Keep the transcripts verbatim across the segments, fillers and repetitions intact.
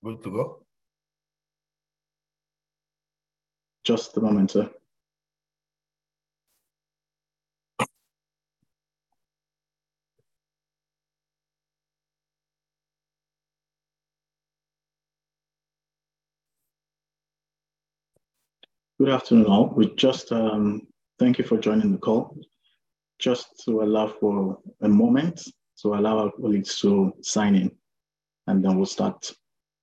Good to go? Just a moment, sir. Good afternoon, all. We just um, thank you for joining the call. Just to allow for a moment to allow our colleagues to sign in, and then we'll start.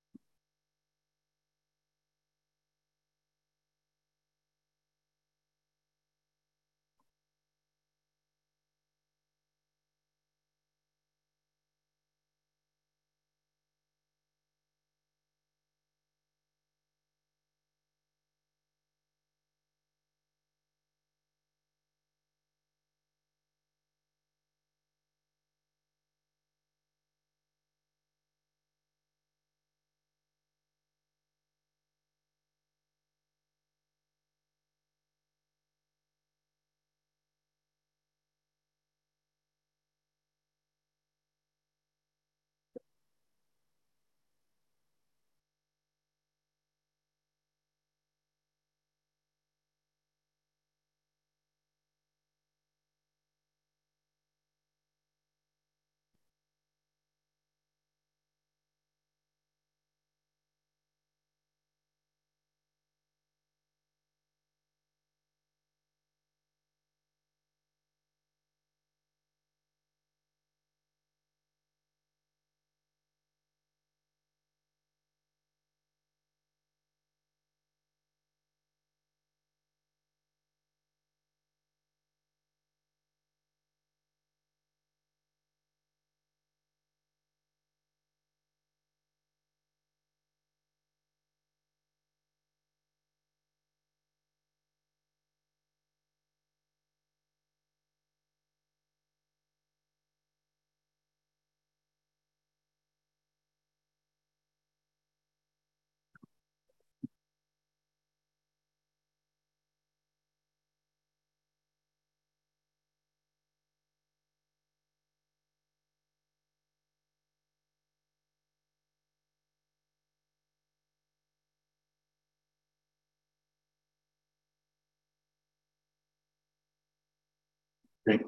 Great.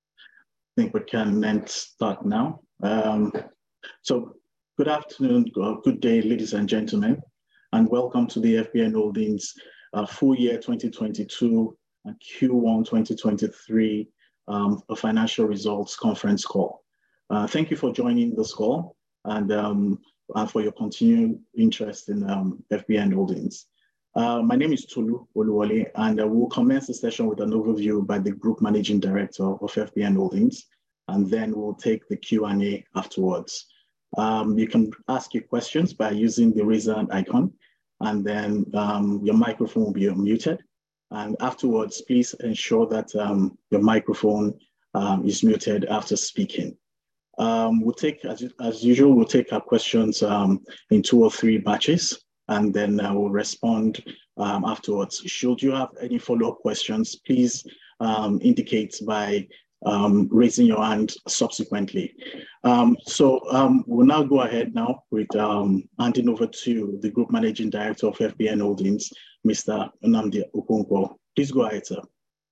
I think we can then start now. Um, so, good afternoon, good day, ladies and gentlemen, and welcome to the F B N Holdings uh, full year twenty twenty-two and Q one twenty twenty-three um, a financial results conference call. Uh, thank you for joining this call and, um, and for your continued interest in um, F B N Holdings. Uh, my name is Tolu Oluwole, and uh, we'll commence the session with an overview by the Group Managing Director of F B N Holdings, and then we'll take the Q and A afterwards. Um, you can ask your questions by using the raise hand icon, and then um, your microphone will be unmuted. And afterwards, please ensure that um, your microphone um, is muted after speaking. Um, we'll take, as, as usual, we'll take our questions um, in two or three batches, and then uh, we'll respond um, afterwards. Should you have any follow-up questions, please um, indicate by um, raising your hand subsequently. Um, so um, we'll now go ahead now with um, handing over to the Group Managing Director of F B N Holdings, Mister Nnamdi Okonkwo. Please go ahead, sir.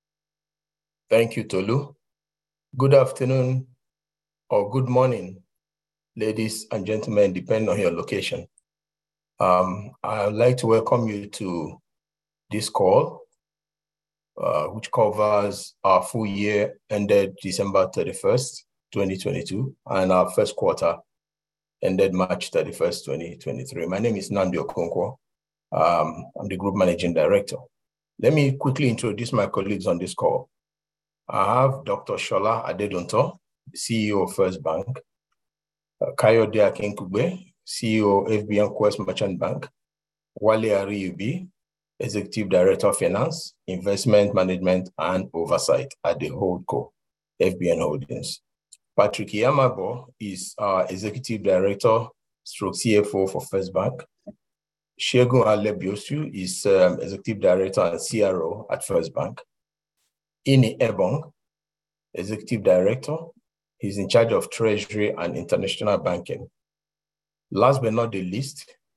Thank you, Tolu. Good afternoon or good morning, ladies and gentlemen, depending on your location. Um, I'd like to welcome you to this call, uh, which covers our full year ended December thirty-first, twenty twenty-two, and our first quarter ended March thirty-first, twenty twenty-three. My name is Nnamdi Okonkwo. Um, I'm the Group Managing Director. Let me quickly introduce my colleagues on this call. I have Doctor Shola Adedunto, C E O of First Bank, uh, Kayode Akinkugbe, C E O of F B N Quest Merchant Bank, Wale Ariyubi, Executive Director of Finance, Investment Management and Oversight at the Holdco, F B N Holdings. Patrick Iyamabo is our Executive Director, stroke C F O for First Bank. Segun Alebiosu is um, Executive Director and C R O at First Bank. Ini Ebong, Executive Director. He's in charge of Treasury and International Banking. Last but not the least,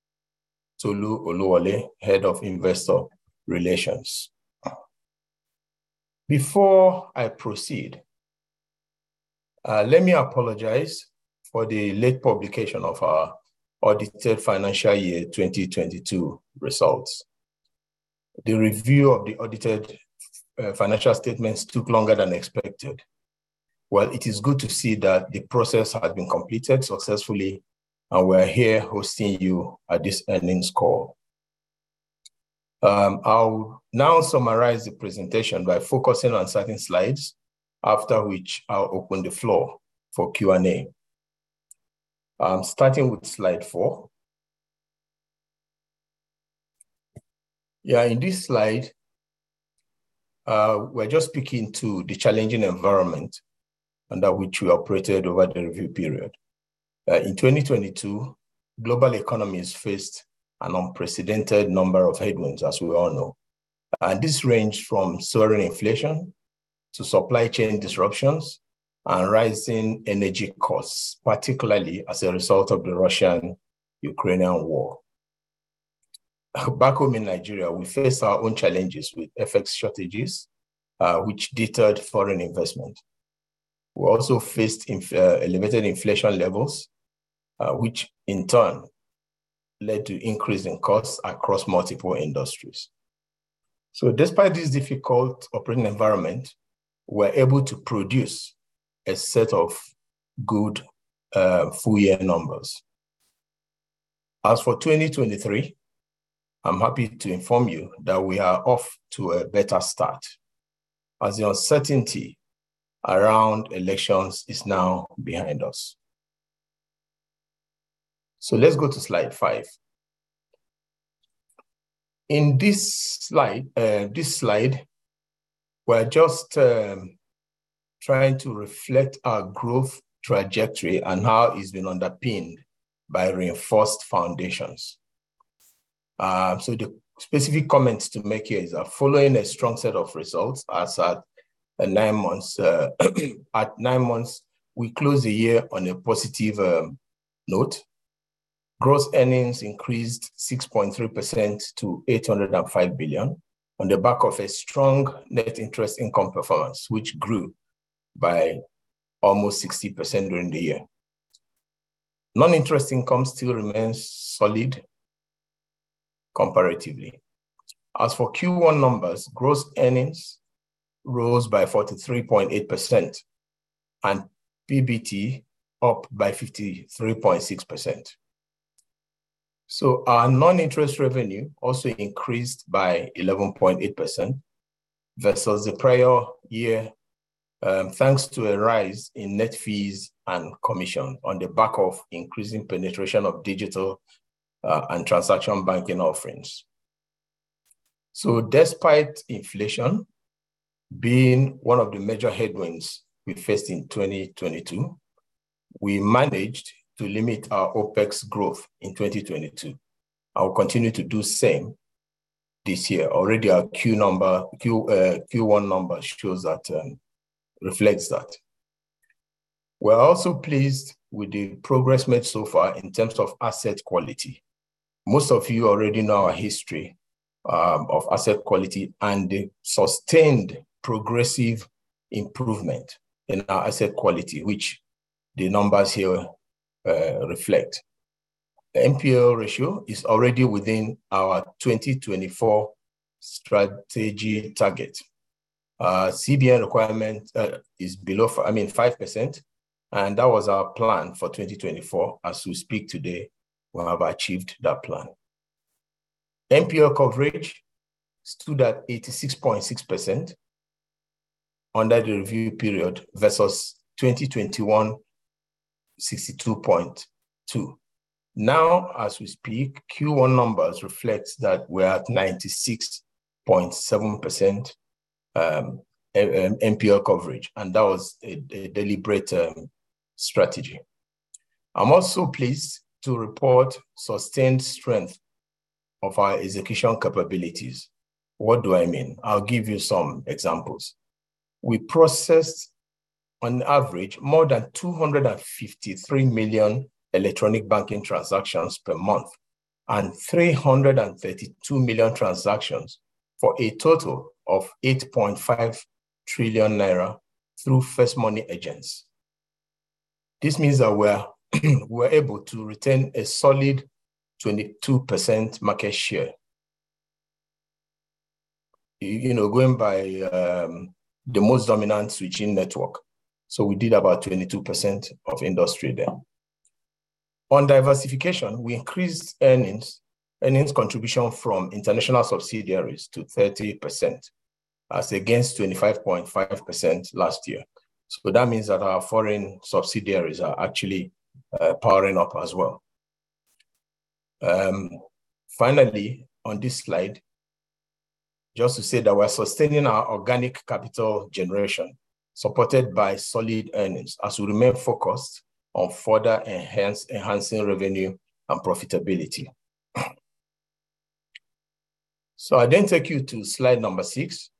Tolu Oluwole, Head of Investor Relations. Before I proceed, uh, let me apologize for the late publication of our audited financial year twenty twenty-two results. The review of the audited uh, financial statements took longer than expected. Well, it is good to see that the process has been completed successfully, and we're here hosting you at this earnings call. Um, I'll now summarize the presentation by focusing on certain slides, after which I'll open the floor for Q and A. Um, starting with slide four. Yeah, in this slide, uh, we're just speaking to the challenging environment under which we operated over the review period. Uh, in twenty twenty-two, global economies faced an unprecedented number of headwinds, as we all know. And this ranged from soaring inflation to supply chain disruptions and rising energy costs, particularly as a result of the Russian-Ukrainian war. Back home in Nigeria, we faced our own challenges with F X shortages, uh, which deterred foreign investment. We also faced inf uh, elevated inflation levels, uh, which in turn led to increase in costs across multiple industries. So despite this difficult operating environment, we're able to produce a set of good uh, full year numbers. As for twenty twenty-three, I'm happy to inform you that we are off to a better start, as the uncertainty around elections is now behind us. So let's go to slide five. In this slide, uh, this slide, we're just um, trying to reflect our growth trajectory and how it's been underpinned by reinforced foundations. Uh, so the specific comments to make here is that following a strong set of results as at uh, nine months, uh, at nine months, we closed the year on a positive um, note. Gross earnings increased six point three percent to eight hundred five billion on the back of a strong net interest income performance, which grew by almost sixty percent during the year. Non-interest income still remains solid comparatively. As for Q one numbers, gross earnings rose by forty-three point eight percent and P B T up by fifty-three point six percent. So our non-interest revenue also increased by eleven point eight percent versus the prior year, um, thanks to a rise in net fees and commission on the back of increasing penetration of digital uh, and transaction banking offerings. So despite inflation being one of the major headwinds we faced in twenty twenty-two, we managed to limit our OPEX growth in twenty twenty-two. I will continue to do same this year. Already our Q number, Q uh, Q one number shows that, um, reflects that. We're also pleased with the progress made so far in terms of asset quality. Most of you already know our history um, of asset quality and the sustained progressive improvement in our asset quality, which the numbers here Uh, reflect. The N P L ratio is already within our twenty twenty-four strategy target. Uh, C B N requirement uh, is below, I mean, five percent, and that was our plan for twenty twenty-four. As we speak today, we have achieved that plan. N P L coverage stood at eighty-six point six percent under the review period versus twenty twenty-one sixty-two point two. Now, as we speak, Q one numbers reflect that we're at ninety-six point seven percent um, N P L coverage, and that was a, a deliberate um, strategy. I'm also pleased to report sustained strength of our execution capabilities. What do I mean? I'll give you some examples. We processed on average more than two hundred fifty-three million electronic banking transactions per month and three hundred thirty-two million transactions for a total of eight point five trillion naira through First Money agents. This means that we're, we're able to retain a solid twenty-two percent market share. You know, going by um, the most dominant switching network. So we did about twenty-two percent of industry there. On diversification, we increased earnings, earnings contribution from international subsidiaries to thirty percent, as against twenty-five point five percent last year. So that means that our foreign subsidiaries are actually uh, powering up as well. Um, finally, on this slide, just to say that we're sustaining our organic capital generation, supported by solid earnings, as we remain focused on further enhance, enhancing revenue and profitability. So I then take you to slide number six.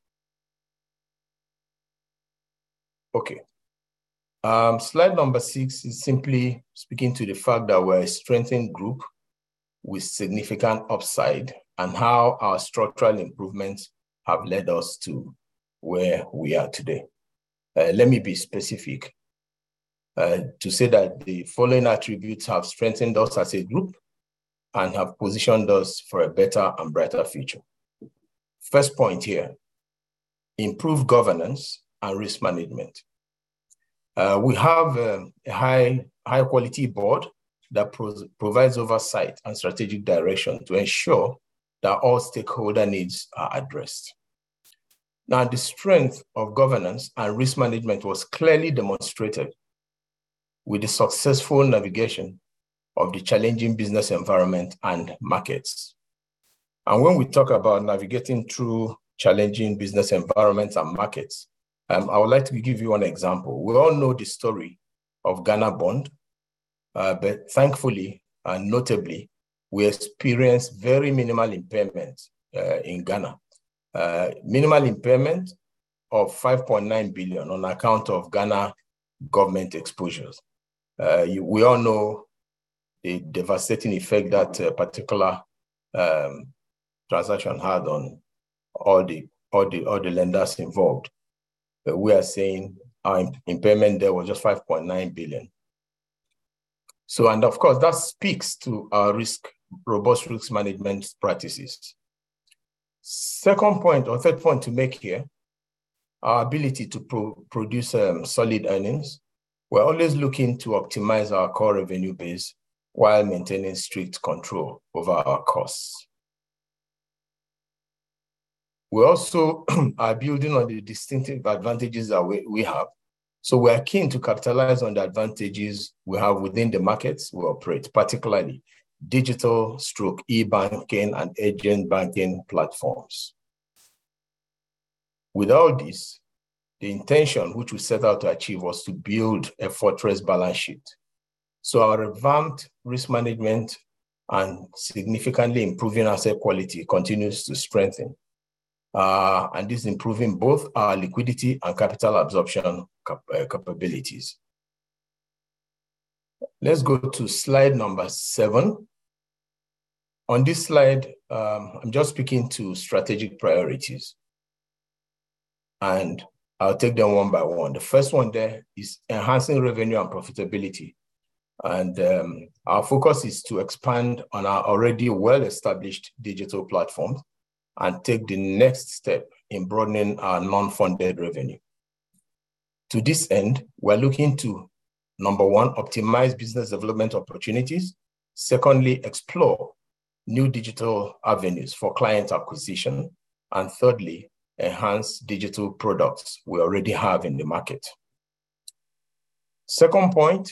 Okay. Um, slide number six is simply speaking to the fact that we're a strengthened group with significant upside and how our structural improvements have led us to where we are today. Uh, let me be specific uh, to say that the following attributes have strengthened us as a group and have positioned us for a better and brighter future. First point here, improved governance and risk management. Uh, we have um, a high, high quality board that pro provides oversight and strategic direction to ensure that all stakeholder needs are addressed. Now, the strength of governance and risk management was clearly demonstrated with the successful navigation of the challenging business environment and markets. And when we talk about navigating through challenging business environments and markets, Um, I would like to give you one example. We all know the story of Ghana Bond, uh, but thankfully and notably, we experienced very minimal impairment uh, in Ghana. Uh, minimal impairment of five point nine billion on account of Ghana government exposures. Uh, you, we all know the devastating effect that uh, particular um, transaction had on all the, all the, all the lenders involved. We are saying our impairment there was just five point nine billion. So, and of course, that speaks to our risk, robust risk management practices. Second point or third point to make here, our ability to pro produce um, solid earnings. We're always looking to optimize our core revenue base while maintaining strict control over our costs. We also are building on the distinctive advantages that we, we have. So we are keen to capitalize on the advantages we have within the markets we operate, particularly digital stroke e-banking and agent banking platforms. With all this, the intention which we set out to achieve was to build a fortress balance sheet. So our revamped risk management and significantly improving asset quality continues to strengthen. Uh, and this is improving both our liquidity and capital absorption cap uh, capabilities. Let's go to slide number seven. On this slide, um, I'm just speaking to strategic priorities. And I'll take them one by one. The first one there is enhancing revenue and profitability. And um, our focus is to expand on our already well-established digital platforms and take the next step in broadening our non-funded revenue. To this end, we're looking to, number one, optimize business development opportunities. Secondly, explore new digital avenues for client acquisition. And thirdly, enhance digital products we already have in the market. Second point,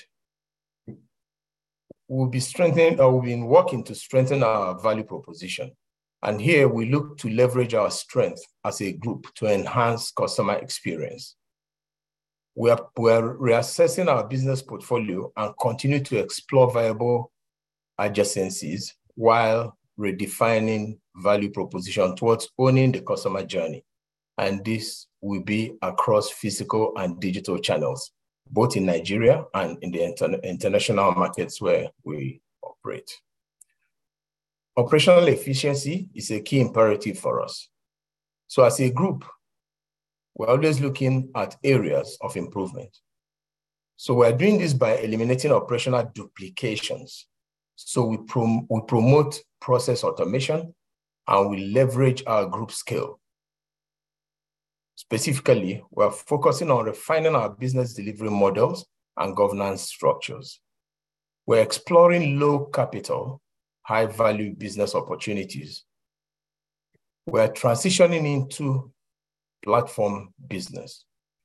we'll be strengthening, or we'll be working to strengthen our value proposition. And here we look to leverage our strength as a group to enhance customer experience. We are, we are reassessing our business portfolio and continue to explore viable adjacencies while redefining value proposition towards owning the customer journey. And this will be across physical and digital channels, both in Nigeria and in the inter international markets where we operate. operational efficiency is a key imperative for us. So as a group, we're always looking at areas of improvement. So we're doing this by eliminating operational duplications. So we, prom we promote process automation and we leverage our group scale. Specifically, we're focusing on refining our business delivery models and governance structures. We're exploring low capital, high value business opportunities. We're transitioning into platform business.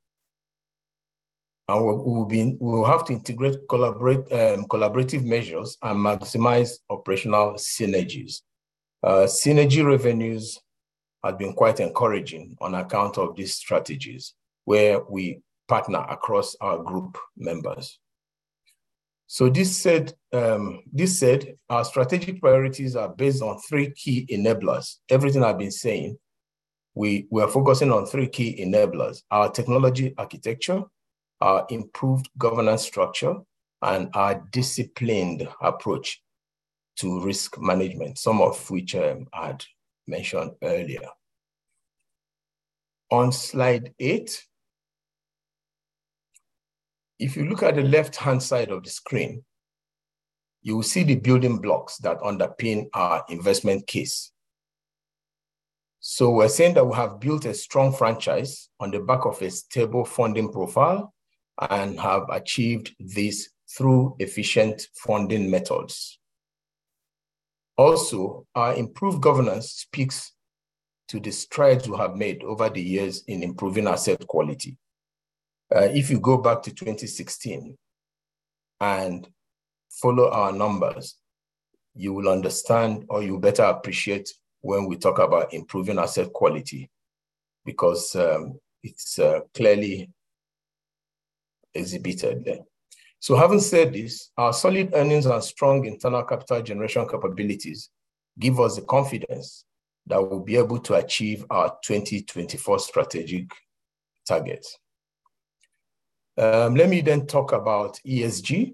And we'll, we'll, be, we'll have to integrate collaborate, um, collaborative measures and maximize operational synergies. Uh, synergy revenues have been quite encouraging on account of these strategies where we partner across our group members. So this said, um, this said, our strategic priorities are based on three key enablers. Everything I've been saying, we, we are focusing on three key enablers: our technology architecture, our improved governance structure, and our disciplined approach to risk management, some of which um, I had mentioned earlier. On slide eight, if you look at the left-hand side of the screen, you will see the building blocks that underpin our investment case. So we're saying that we have built a strong franchise on the back of a stable funding profile and have achieved this through efficient funding methods. Also, our improved governance speaks to the strides we have made over the years in improving asset quality. Uh, if you go back to twenty sixteen and follow our numbers, you will understand, or you better appreciate when we talk about improving asset quality, because um, it's uh, clearly exhibited there. So having said this, our solid earnings and strong internal capital generation capabilities give us the confidence that we'll be able to achieve our twenty twenty-four strategic targets. Um, let me then talk about E S G.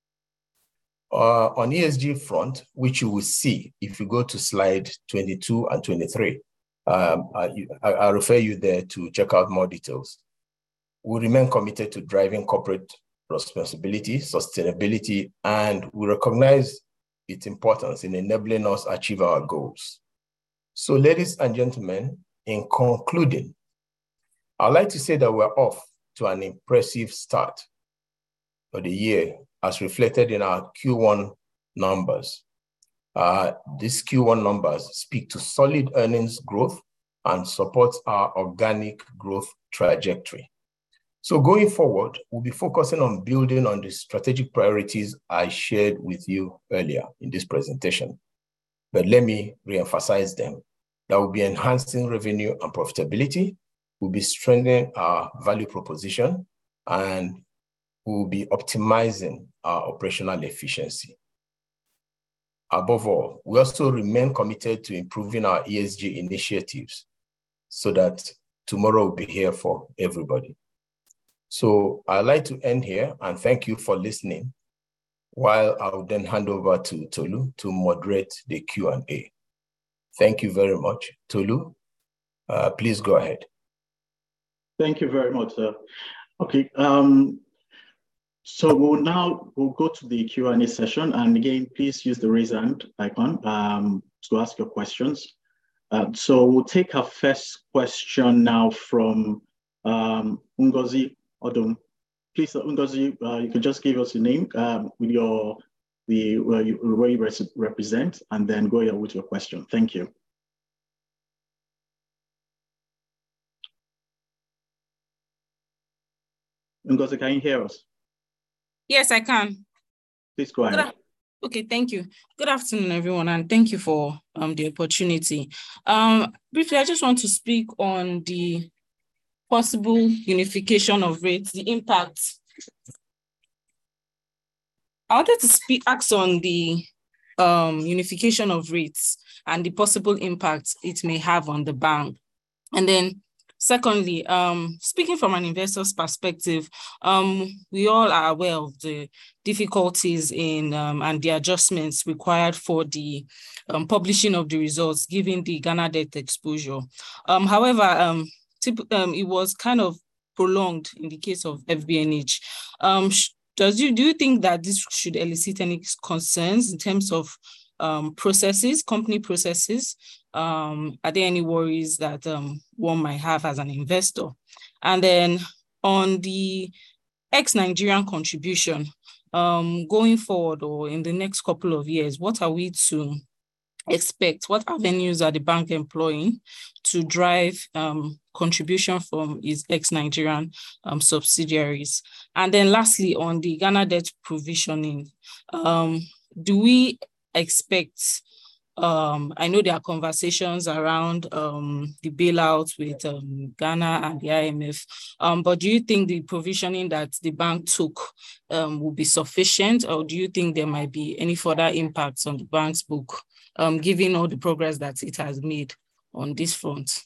Uh, on E S G front, which you will see if you go to slide twenty-two and twenty-three, um, I, I, I refer you there to check out more details. We remain committed to driving corporate responsibility, sustainability, and we recognize its importance in enabling us achieve our goals. So, ladies and gentlemen, in concluding, I'd like to say that we're off to an impressive start for the year as reflected in our Q one numbers. Uh, these Q one numbers speak to solid earnings growth and support our organic growth trajectory. So going forward, we'll be focusing on building on the strategic priorities I shared with you earlier in this presentation. But let me reemphasize them. That will be enhancing revenue and profitability, we'll be strengthening our value proposition, and we'll be optimizing our operational efficiency. Above all, we also remain committed to improving our E S G initiatives so that tomorrow will be here for everybody. So I'd like to end here and thank you for listening, while I'll then hand over to Tolu to moderate the Q and A. Thank you very much. Tolu, uh, please go ahead. Thank you very much, sir. Okay, um, so we'll now we'll go to the Q and A session, and again, please use the raise hand icon um, to ask your questions. Uh, so we'll take our first question now from um, Ngozi Odom. Please, uh, Ngozi, uh, you can just give us your name um, with your the where you, where you represent, and then go ahead with your question. Thank you. Ngozi, can you hear us? Yes, I can. Please go ahead. Okay, thank you. Good afternoon, everyone, and thank you for um, the opportunity. Um, briefly, I just want to speak on the possible unification of rates, the impact. I wanted to speak, ask on the um, unification of rates and the possible impact it may have on the bank. And then Secondly, um, speaking from an investor's perspective, um, we all are aware of the difficulties in um, and the adjustments required for the um, publishing of the results, given the Ghana debt exposure. Um, however, um, um, it was kind of prolonged in the case of F B N H. Um, does you do you think that this should elicit any concerns in terms of um, processes, company processes? Um, are there any worries that um, one might have as an investor? And then on the ex-Nigerian contribution, um, going forward or in the next couple of years, what are we to expect? What avenues are the bank employing to drive um, contribution from its ex-Nigerian um, subsidiaries? And then lastly, on the Ghana debt provisioning, um, do we expect Um, I know there are conversations around um, the bailout with um, Ghana and the I M F, um, but do you think the provisioning that the bank took um, will be sufficient, or do you think there might be any further impacts on the bank's book, um, given all the progress that it has made on this front?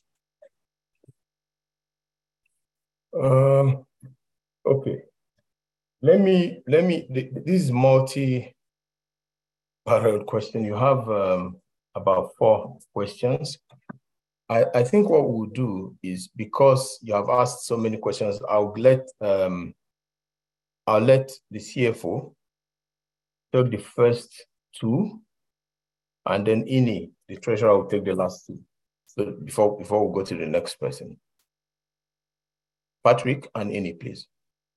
Um, okay. Let me, let me, this is multi parallel question. You have um, about four questions. I, I think what we'll do is, because you have asked so many questions, I'll let um, I'll let the C F O take the first two, and then Ini, the treasurer, will take the last two. So before before we go to the next person, Patrick and Ini, please.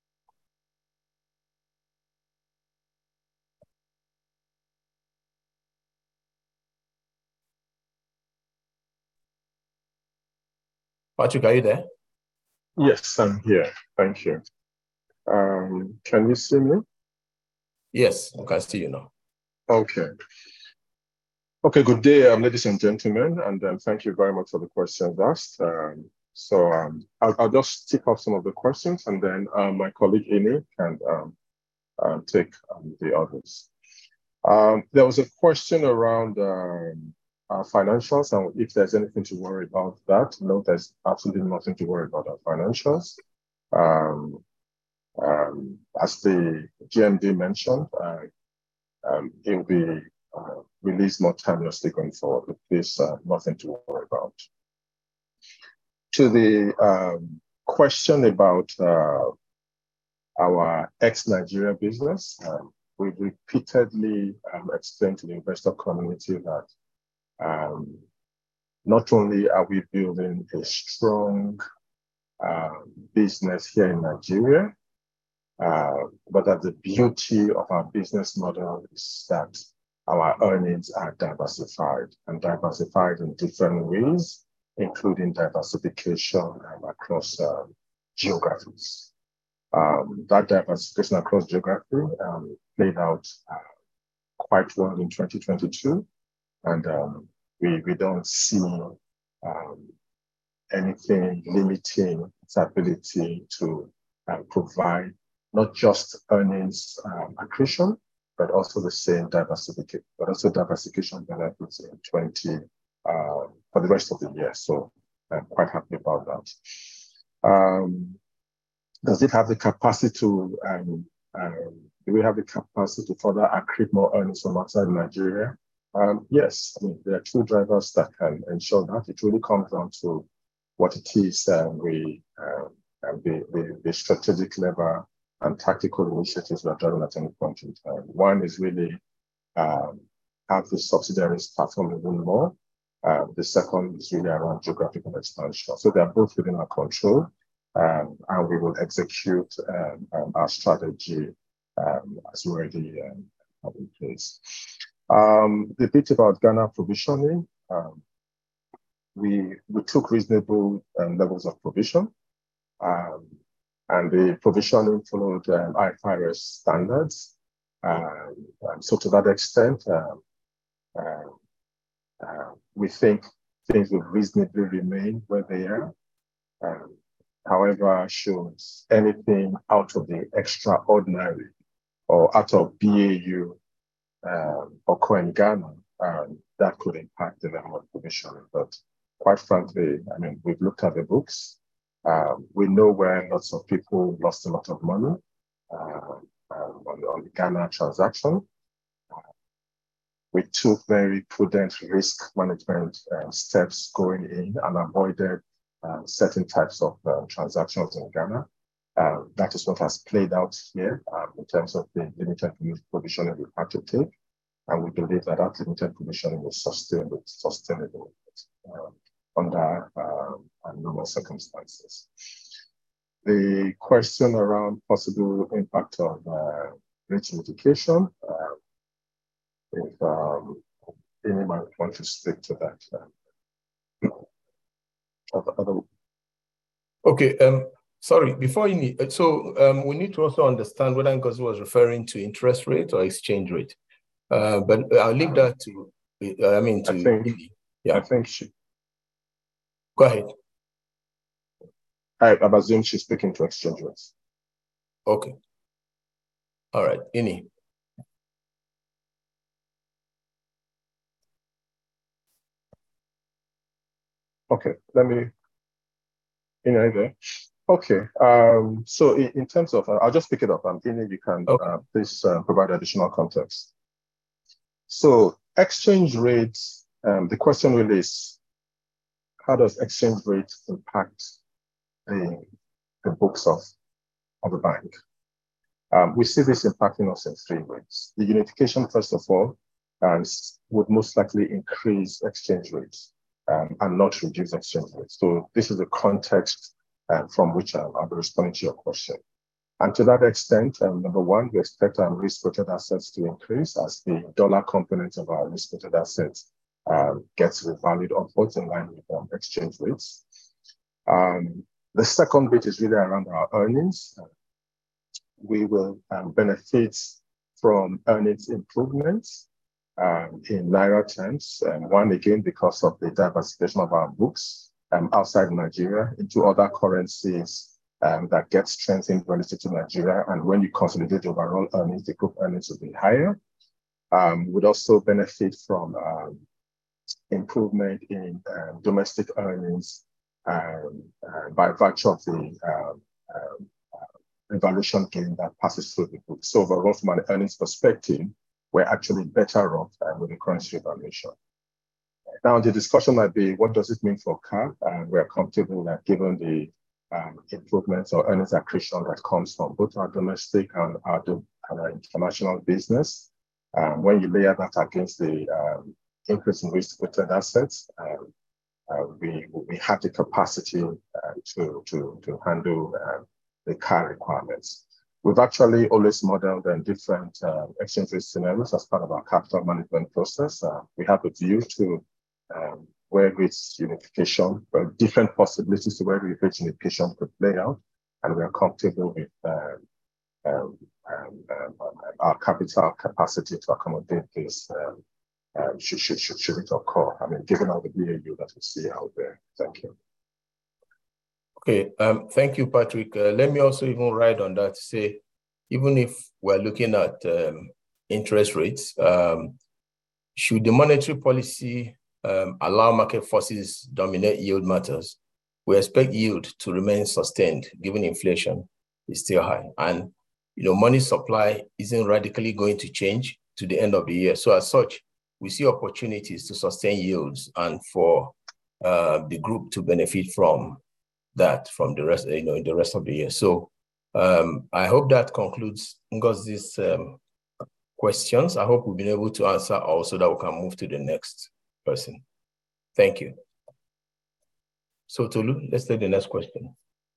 Patrick, are you there? Yes, I'm here. Thank you. Um, can you see me? Yes, I can see you now. Okay. Okay, good day, um, ladies and gentlemen, and um, thank you very much for the questions asked. Um, so um, I'll, I'll just tick off some of the questions, and then um, my colleague Ini can um, uh, take um, the others. Um, there was a question around um, our financials, and if there's anything to worry about that. No, there's absolutely nothing to worry about our financials. Um, um, as the G M D mentioned, uh, um, it will be uh, released more timelessly going forward. But there's uh, nothing to worry about. To the um, question about uh, our ex-Nigeria business, um, we've repeatedly um, explained to the investor community that um, not only are we building a strong uh, business here in Nigeria, uh, but that the beauty of our business model is that our earnings are diversified and diversified in different ways, including diversification um, across uh, geographies. Um, that diversification across geography um, played out uh, quite well in twenty twenty-two, and um, we, we don't see um, anything limiting its ability to uh, provide not just earnings um, accretion, but also the same diversification, but also diversification benefits in twenty uh, for the rest of the year. So I'm quite happy about that. Um, does it have the capacity to, um, um, do we have the capacity to further accrete more earnings from outside Nigeria? Um, yes, I mean, there are two drivers that can ensure that. It really comes down to what it is um, we, um, the, the, the strategic level and tactical initiatives we are driving at any point in time. One is really um, have the subsidiaries perform even more. Uh, the second is really around geographical expansion. So they are both within our control, um, and we will execute um, um, our strategy um, as we already um, have in place. Um, the bit about Ghana provisioning, um, we, we took reasonable um, levels of provision. Um, And the provisioning followed um, I F R S standards. Um, and so to that extent, um, uh, uh, we think things will reasonably remain where they are. Um, however, should anything out of the extraordinary or out of B A U um, occur in Ghana, um, that could impact the level of provisioning. But quite frankly, I mean, we've looked at the books. Um, we know where lots of people lost a lot of money uh, um, on, on the Ghana transaction. We took very prudent risk management uh, steps going in and avoided uh, certain types of uh, transactions in Ghana. Uh, that is what has played out here um, in terms of the limited provisioning we had to take. And we believe that that limited provisioning is sustainable, sustainable uh, under uh, normal circumstances. The question around possible impact of uh, rate mitigation, uh, if um, anyone wants to speak to that. Uh, other, other... Okay, um, sorry, before you need, so um, we need to also understand whether Ngozi was referring to interest rate or exchange rate. Uh, but I'll leave that to, uh, I mean, to, I think, yeah. I think she. Go ahead. I, I assume she's speaking to exchange rates. Okay. All right, Ini. Okay, let me, in either. Okay, um, so in, in terms of, uh, I'll just pick it up. Um, Ini, you can okay. uh, please uh, provide additional context. So exchange rates, um, the question really is, how does exchange rate impact the, the books of, of a bank? Um, we see this impacting us in three ways. The unification, first of all, um, would most likely increase exchange rates. Um, and not reduce exchange rates. So this is the context uh, from which um, I'll be responding to your question. And to that extent, um, number one, we expect our risk-weighted assets to increase as the dollar component of our risk-weighted assets um, gets revalued upwards in line with um, exchange rates. Um, the second bit is really around our earnings. We will um, benefit from earnings improvements. Um, in Naira terms, um, one again because of the diversification of our books um, outside Nigeria into other currencies um, that get strengthened relative to Nigeria, and when you consolidate overall earnings, the group earnings will be higher. Um, would also benefit from um, improvement in um, domestic earnings um, uh, by virtue of the um, um, uh, evaluation gain that passes through the book. So overall, from an earnings perspective, we're actually better off uh, with the currency evaluation. Now, the discussion might be, what does it mean for C A R? Uh, we're comfortable that given the um, improvements or earnings accretion that comes from both our domestic and our, and our international business, um, when you layer that against the um, increase in risk-weighted assets, um, uh, we, we have the capacity uh, to, to, to handle uh, the C A R requirements. We've actually always modeled uh, different uh, exchange rate scenarios as part of our capital management process. Uh, we have a view to um, where rates unification, uh, different possibilities to where rate unification could play out, and we are comfortable with uh, um, um, um, our capital capacity to accommodate this um, um, should, should, should, should it occur. I mean, given all the B A U that we see out there. Thank you. Okay, um, thank you, Patrick. Uh, let me also even ride on that to say, even if we're looking at um, interest rates, um, should the monetary policy um, allow market forces dominate yield matters, we expect yield to remain sustained given inflation is still high. And you know, money supply isn't radically going to change to the end of the year. So as such, we see opportunities to sustain yields and for uh, the group to benefit from that from the rest, you know, in the rest of the year. So um, I hope that concludes Ngozi's um, questions. I hope we've been able to answer also that we can move to the next person. Thank you. So Tolu, let's take the next question.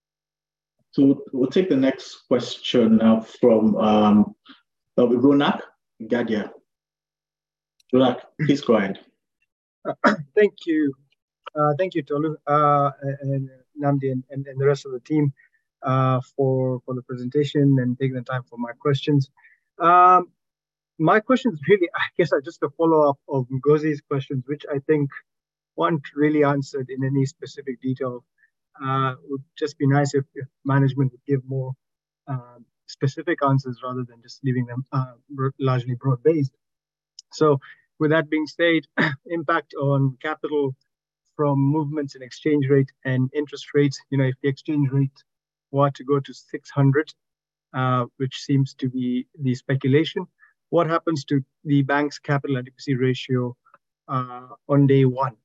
So we'll take the next question now from um, Ronak Gadia. Ronak, please go ahead. Thank you. Uh, thank you, Tolu, uh, and Nnamdi, and, and, and the rest of the team uh, for, for the presentation and taking the time for my questions. Um, my questions really, I guess, are just a follow-up of Ngozi's questions, which I think weren't really answered in any specific detail. Uh, it would just be nice if, if management would give more uh, specific answers rather than just leaving them uh, largely broad-based. So with that being said, impact on capital from movements in exchange rate and interest rates. You know, if the exchange rate were to go to six hundred, uh, which seems to be the speculation, what happens to the bank's capital adequacy ratio uh, on day one?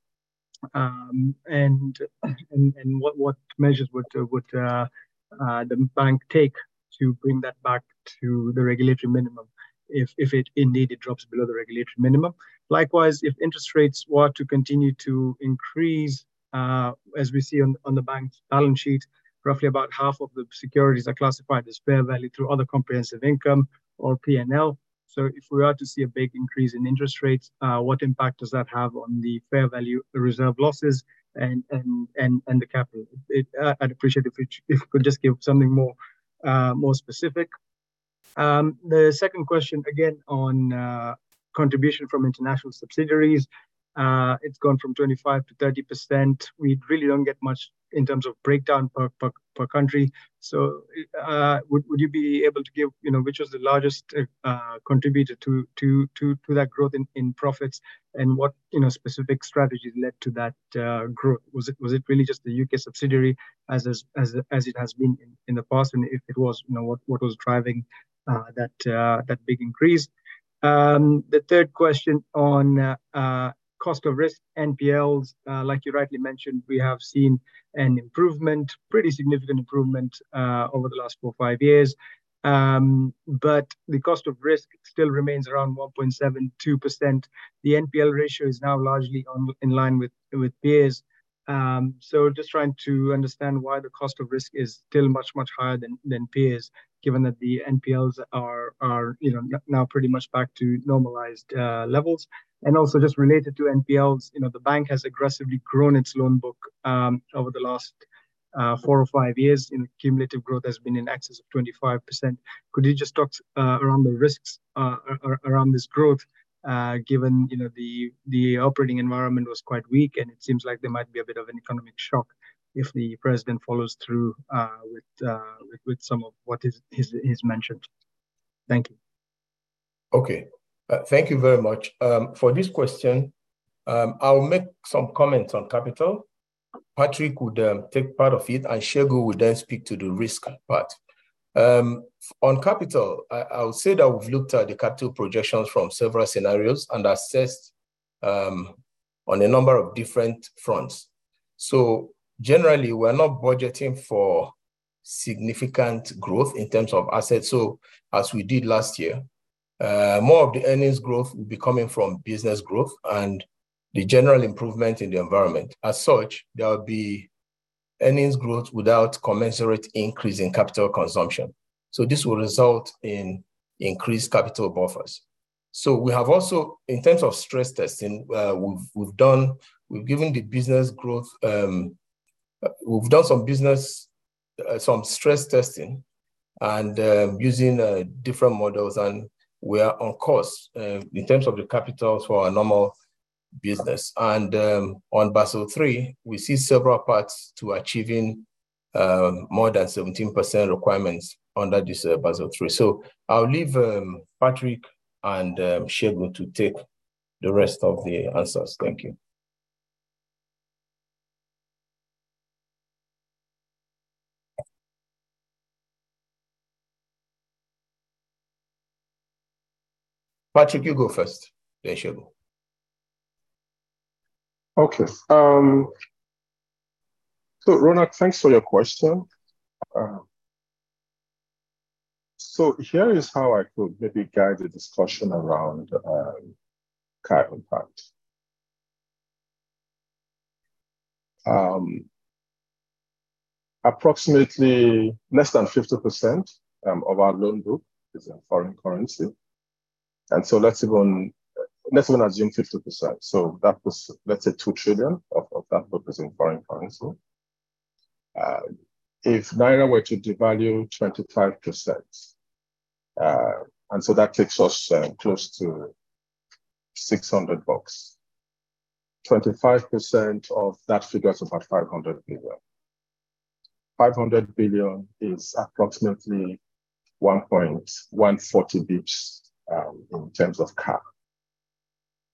Um, and, and and what what measures would would uh, uh, the bank take to bring that back to the regulatory minimum, if if it indeed it drops below the regulatory minimum? Likewise, if interest rates were to continue to increase, uh, as we see on on the bank's balance sheet, roughly about half of the securities are classified as fair value through other comprehensive income or P and L. So if we are to see a big increase in interest rates, uh, what impact does that have on the fair value reserve losses and and and, and the capital? It, uh, I'd appreciate if, it, if you could just give something more uh, more specific. Um, the second question, again, on uh, contribution from international subsidiaries. Uh, it's gone from twenty-five to thirty percent. We really don't get much in terms of breakdown per per, per country. So uh, would, would you be able to give, you know, which was the largest uh, contributor to to to to that growth in, in profits, and what, you know, specific strategies led to that uh, growth? Was it was it really just the U K subsidiary as as as, as it has been in, in the past? And if it was, you know, what, what was driving uh, that uh, that big increase? Um, the third question on uh, uh, cost of risk, N P Ls, uh, like you rightly mentioned, we have seen an improvement, pretty significant improvement uh, over the last four or five years. Um, but the cost of risk still remains around one point seven two percent. The N P L ratio is now largely on, in line with, with peers. Um, so just trying to understand why the cost of risk is still much, much higher than, than peers, given that the N P Ls are, are you know, now pretty much back to normalized uh, levels. And also just related to N P Ls, you know, the bank has aggressively grown its loan book um, over the last uh, four or five years. You know, cumulative growth has been in excess of twenty-five percent. Could you just talk uh, around the risks uh, around this growth, uh, given, you know, the the operating environment was quite weak, and it seems like there might be a bit of an economic shock if the president follows through uh, with, uh, with with some of what is is, is mentioned? Thank you. Okay. Uh, thank you very much. Um, for this question, um, I'll make some comments on capital. Patrick would um, take part of it, and Segun would then speak to the risk part. Um, on capital, I, I would say that we've looked at the capital projections from several scenarios and assessed um, on a number of different fronts. So generally, we're not budgeting for significant growth in terms of assets. So as we did last year, Uh, more of the earnings growth will be coming from business growth and the general improvement in the environment. As such, there will be earnings growth without commensurate increase in capital consumption. So this will result in increased capital buffers. So we have also, in terms of stress testing, uh, we've, we've done, we've given the business growth, um, we've done some business, uh, some stress testing and um, using uh, different models, and we are on course uh, in terms of the capitals for our normal business. And um, on Basel three, we see several paths to achieving um, more than seventeen percent requirements under this uh, Basel three. So I'll leave um, Patrick and um, Segun to take the rest of the answers. Thank you. Patrick, you go first, then Segun. Okay. Um, so, Ronak, thanks for your question. Uh, so here is how I could maybe guide the discussion around um, C A R impact. Um, approximately less than fifty percent um, of our loan book is in foreign currency. And so let's even let's even assume fifty percent. So that was, let's say, two trillion of, of that book is in foreign currency. Uh, if Naira were to devalue twenty-five percent, uh, and so that takes us um, close to six hundred bucks. twenty-five percent of that figure is about five hundred billion. five hundred billion is approximately one point one four zero bips um, in terms of C A R.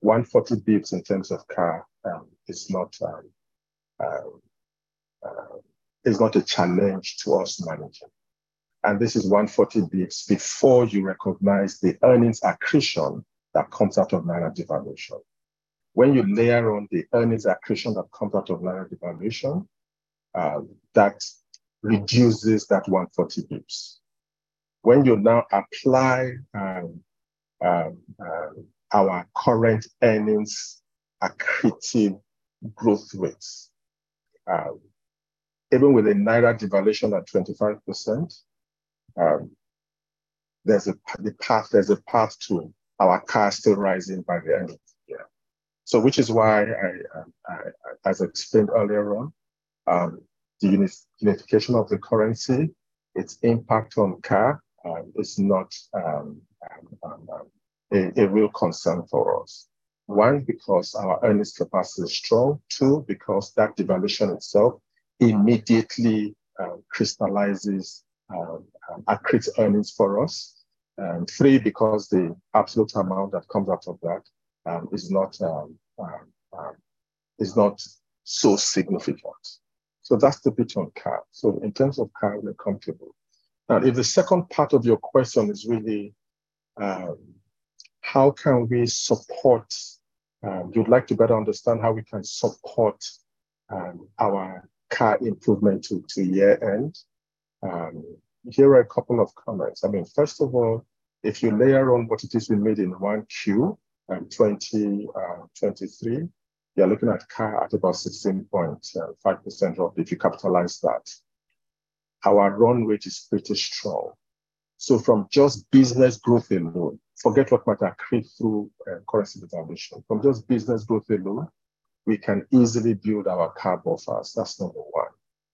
one hundred forty bips in terms of C A R um, is not um, um, uh, is not a challenge to us managing. And this is one hundred forty bips before you recognize the earnings accretion that comes out of Naira devaluation. When you layer on the earnings accretion that comes out of Naira devaluation, uh, that reduces that one hundred forty bips. When you now apply um, um, uh, our current earnings accretive growth rates, uh, even with a Naira devaluation at twenty-five percent, um, there's a the path, there's a path to our C A R still rising by the end of the year. So which is why, I, I, I, as I explained earlier on, um, the unification of the currency, its impact on C A R um, is not um, um, um, a, a real concern for us. One, because our earnings capacity is strong. Two, because that devaluation itself immediately um, crystallizes um, um, accretes earnings for us. Um, three, because the absolute amount that comes out of that um, is not um, um, um, is not so significant. So that's the bit on C A R. So in terms of C A R, we're comfortable. Now, if the second part of your question is really um, how can we support, um, you'd like to better understand how we can support um, our C A R improvement to, to year end. Um, here are a couple of comments. I mean, first of all, if you layer on what it is we made in one Q um, twenty twenty-three, you're looking at C A R at about sixteen point five percent drop if you capitalize that. Our run rate is pretty strong. So from just business growth alone, forget what might accrete through uh, currency devaluation. From just business growth alone, we can easily build our C A R buffers. That's number one.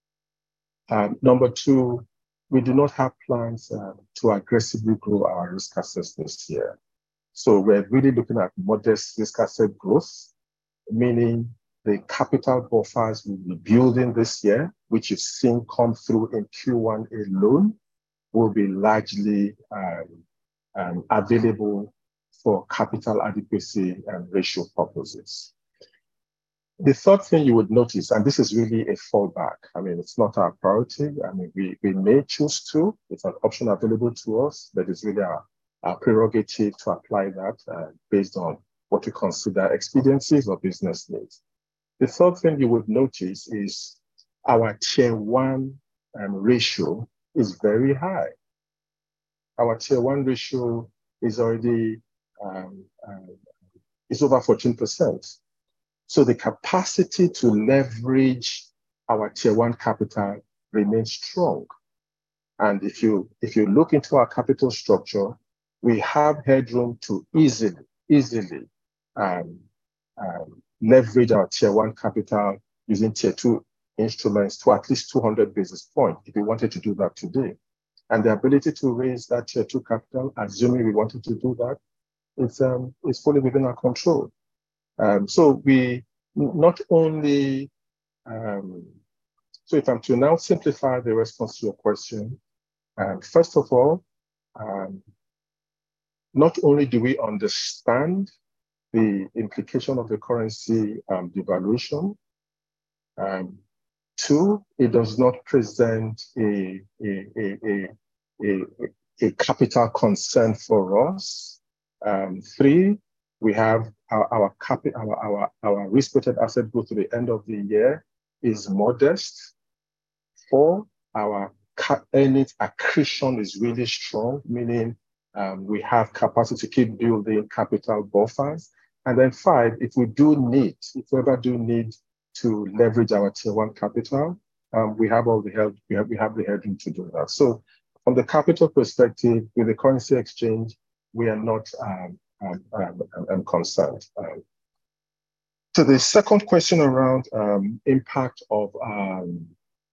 Um, number two, we do not have plans uh, to aggressively grow our risk assets this year. So we're really looking at modest risk asset growth, meaning the capital buffers we'll be building this year, which you've seen come through in Q one alone, will be largely um, um, available for capital adequacy and ratio purposes. The third thing you would notice, and this is really a fallback, I mean, it's not our priority. I mean, we, we may choose to, it's an option available to us, but it's really our, our prerogative to apply that uh, based on what we consider expediencies or business needs. The third thing you would notice is our tier one um, ratio is very high. Our tier one ratio is already, um, um, is over fourteen percent. So the capacity to leverage our tier one capital remains strong. And if you, if you look into our capital structure, we have headroom to easily, easily um, um, leverage our tier one capital using tier two instruments to at least two hundred basis points if we wanted to do that today. And the ability to raise that tier two capital, assuming we wanted to do that, it's, um, it's fully within our control. Um, so we not only, um, so if I'm to now simplify the response to your question, um, first of all, um, not only do we understand the implication of the currency um, devaluation, um, two, it does not present a, a, a, a, a, a capital concern for us. Um, three, we have our our, capi our our our risk-weighted asset growth to the end of the year is modest. Four, our earnings accretion is really strong, meaning um, we have capacity to keep building capital buffers. And then five, if we do need, if we ever do need to leverage our tier one capital, um, we have all the help, we have we have the headroom to do that. So from the capital perspective, with the currency exchange, we are not um, um, um, um, concerned. Um, to the second question around um, impact of um,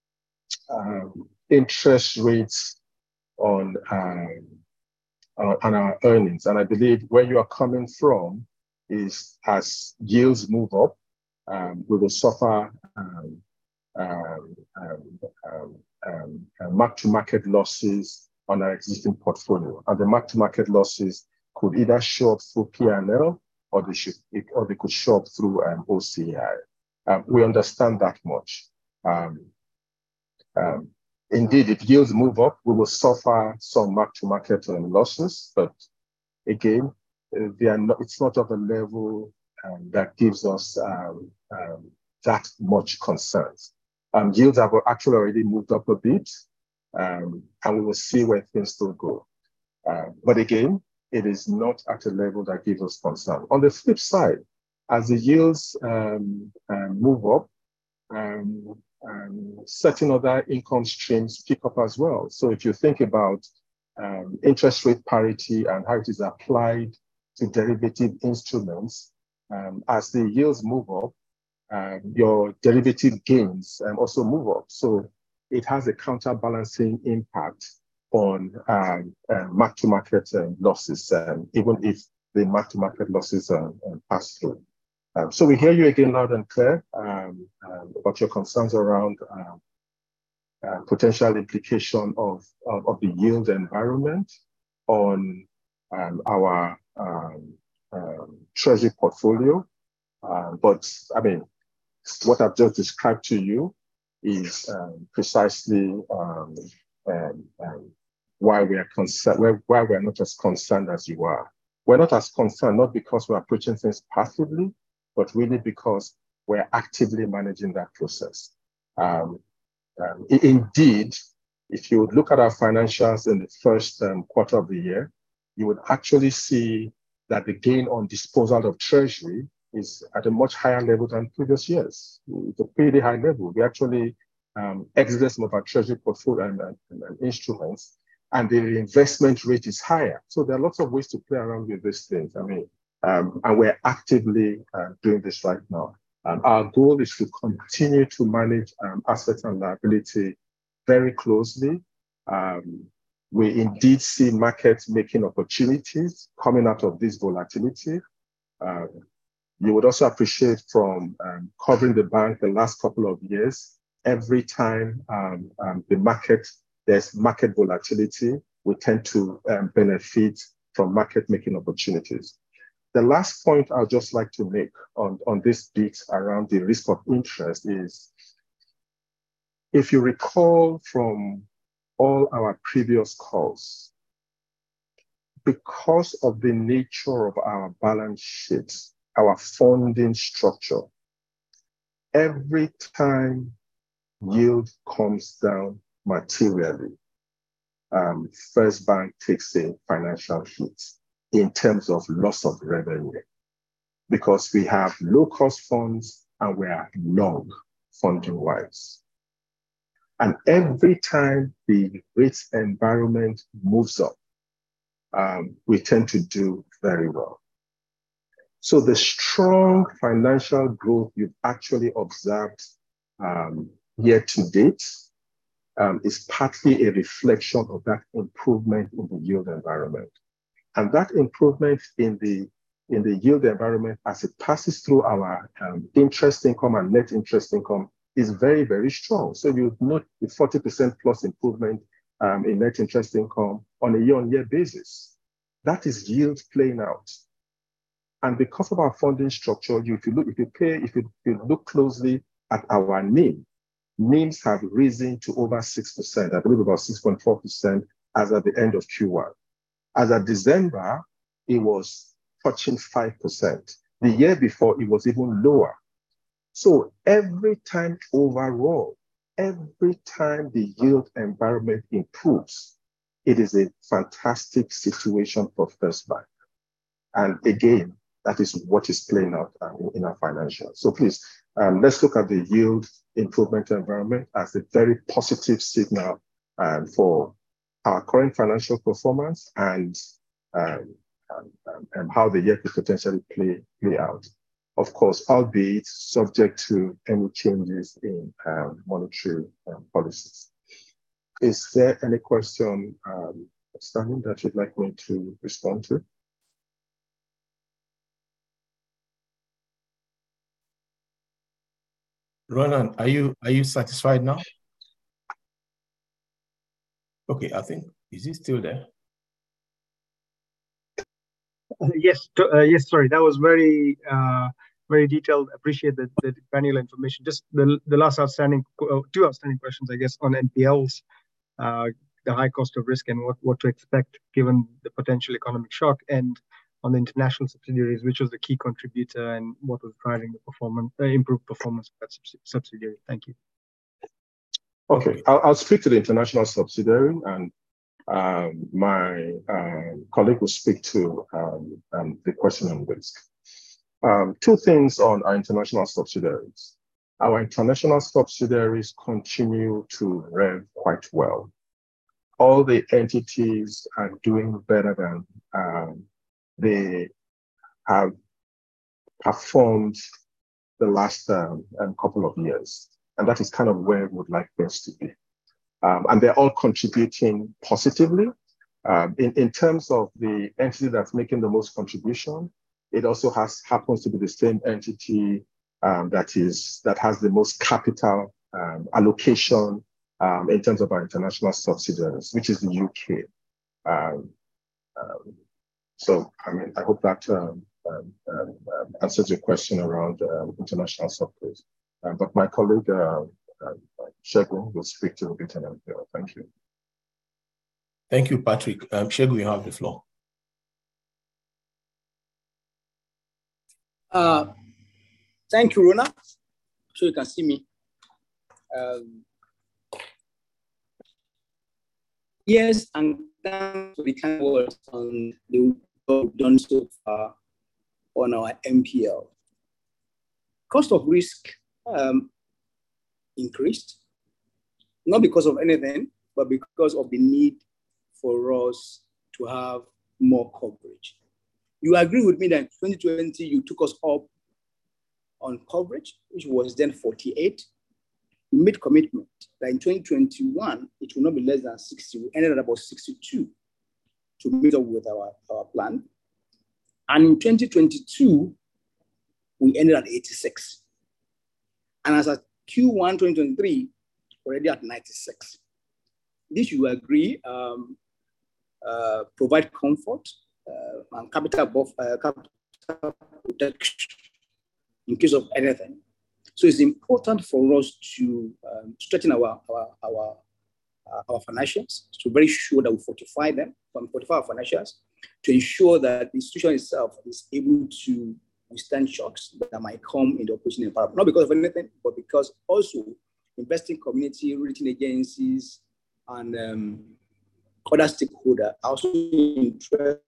um, interest rates on, um, uh, on our earnings, and I believe where you are coming from is as yields move up, um, we will suffer um, um, um, um, um, uh, mark-to-market losses on our existing portfolio, and the mark-to-market losses could either show up through P and L or they should, or they could show up through um, O C I. Um, we understand that much. Um, um, indeed, if yields move up, we will suffer some mark-to-market um, losses, but again, uh, they are not, it's not of a level um, that gives us um, um, that much concerns. Um, yields have actually already moved up a bit, um, and we will see where things still go. Uh, but again, it is not at a level that gives us concern. On the flip side, as the yields um, um, move up, um, um, certain other income streams pick up as well. So if you think about um, interest rate parity and how it is applied to derivative instruments, um, as the yields move up, um, your derivative gains um, also move up. So it has a counterbalancing impact on um, uh, mark-to-market um, losses, um, even if the mark-to-market losses um, um, pass through. Um, so we hear you again loud and clear um, um, about your concerns around um, uh, potential implication of, of, of the yield environment on um, our um, um, treasury portfolio. Uh, but I mean, what I've just described to you is um, precisely um, um, um, why we are concerned, why we are not as concerned as you are. We're not as concerned, not because we're approaching things passively, but really because we're actively managing that process. Um, um, indeed, if you would look at our financials in the first um, quarter of the year, you would actually see that the gain on disposal of treasury is at a much higher level than previous years. It's a pretty high level. We actually um, exited some of our treasury portfolio and, and, and instruments, and the reinvestment rate is higher. So there are lots of ways to play around with these things. I mean, um, and we're actively uh, doing this right now. And our goal is to continue to manage um, assets and liability very closely. Um, we indeed see markets making opportunities coming out of this volatility. Um, you would also appreciate from um, covering the bank the last couple of years, every time um, um, the market, there's market volatility, we tend to um, benefit from market making opportunities. The last point I'd just like to make on, on this bit around the risk of interest is, if you recall from all our previous calls, because of the nature of our balance sheets, our funding structure, every time yield comes down materially, um, First Bank takes a financial hit in terms of loss of revenue, because we have low-cost funds and we are long funding-wise. And every time the rates environment moves up, um, we tend to do very well. So the strong financial growth you've actually observed um, year to date um, is partly a reflection of that improvement in the yield environment. And that improvement in the in the yield environment, as it passes through our um, interest income and net interest income, is very, very strong. So you note the forty percent plus improvement um, in net interest income on a year-on-year basis. That is yield playing out. And because of our funding structure, you, if you look, if you pay, if you, if you look closely at our N I M, N I Ms have risen to over six percent, I believe about six point four percent as at the end of Q one. As of December, it was touching five percent. The year before, it was even lower. So every time overall, every time the yield environment improves, it is a fantastic situation for First Bank. And again, that is what is playing out um, in our financials. So please, um, let's look at the yield improvement environment as a very positive signal um, for our current financial performance and, um, and, and how the year could potentially play, play out. Of course, albeit subject to any changes in um, monetary um, policies. Is there any question um, standing that you'd like me to respond to? Ronan, are you are you satisfied now? Okay, I think, is he still there? yes, to, uh, yes. Sorry, that was very, uh, very detailed. Appreciate the, the granular information. Just the the last outstanding, uh, two outstanding questions, I guess, on N P Ls, uh, the high cost of risk, and what what to expect given the potential economic shock, and on the international subsidiaries, which was the key contributor and what was driving the performance, uh, improved performance of that subs subsidiary. Thank you. Okay, I'll, I'll speak to the international subsidiary, and um, my uh, colleague will speak to um, um, the question on risk. Um, two things on our international subsidiaries. Our international subsidiaries continue to rev quite well. All the entities are doing better than um, they have performed the last um, um, couple of years. And that is kind of where we would like things to be. Um, and they're all contributing positively. Um, in, in terms of the entity that's making the most contribution, it also has happens to be the same entity um, that is that has the most capital um, allocation um, in terms of our international subsidiaries, which is the U K. Um, um, so, I mean, I hope that um, um, um, answers your question around um, international subsidiaries. Um, but my colleague, uh, uh, Segun, will speak to the detail N P L. Thank you. Thank you, Patrick. Um, Segun, you have the floor. Uh, thank you, Rona. So you can see me. Um, yes, and thanks for the kind words on the work we've done so far on our N P L. Cost of risk um, increased, not because of anything, but because of the need for us to have more coverage. You agree with me that in twenty twenty, you took us up on coverage, which was then forty-eight. We made commitment that in twenty twenty-one, it will not be less than sixty. We ended at about sixty-two to meet up with our, our plan. And in twenty twenty-two, we ended at eighty-six. And as at Q one twenty twenty-three, already at ninety-six. This, you agree, um, uh, provide comfort uh, and capital above uh, capital protection in case of anything. So it's important for us to um, strengthen our our our, uh, our financials, to very sure that we fortify them, fortify our financials, to ensure that the institution itself is able to withstand shocks that might come in the operating environment, not because of anything, but because also investing community, rating agencies, and um, other stakeholders are also interested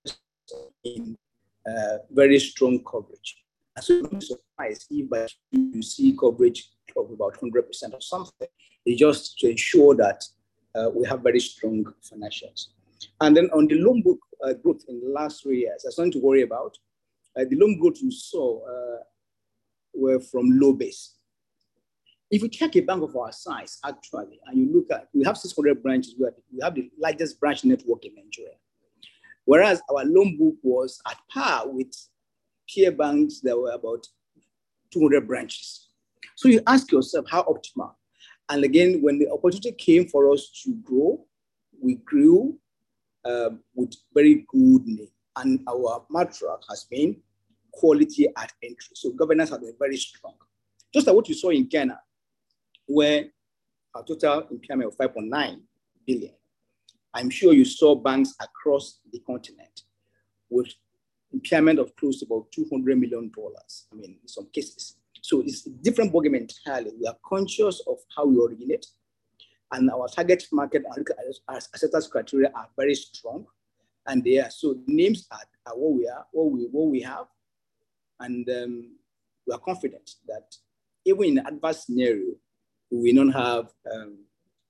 in uh, very strong coverage. And so I'm not surprised if by you see coverage of about one hundred percent or something. It's just to ensure that uh, we have very strong financials. And then on the loan book uh, growth in the last three years, there's nothing to worry about. Uh, the loan growth you saw uh, were from low base. If you check a bank of our size, actually, and you look at, we have six hundred branches, where we have the largest branch network in Nigeria. Whereas our loan book was at par with peer banks that were about two hundred branches. So you ask yourself, how optimal? And again, when the opportunity came for us to grow, we grew um, with very good name. And our mantra has been quality at entry. So governance has been very strong. Just like what you saw in Ghana, where our total impairment of five point nine billion. I'm sure you saw banks across the continent with impairment of close to about two hundred million dollars. I mean, in some cases. So it's a different ballgame entirely. We are conscious of how we originate, and our target market and acceptance criteria are very strong, and they are so names are, are what we are, what we what we have, and um, we are confident that even in an adverse scenario, we will not have um,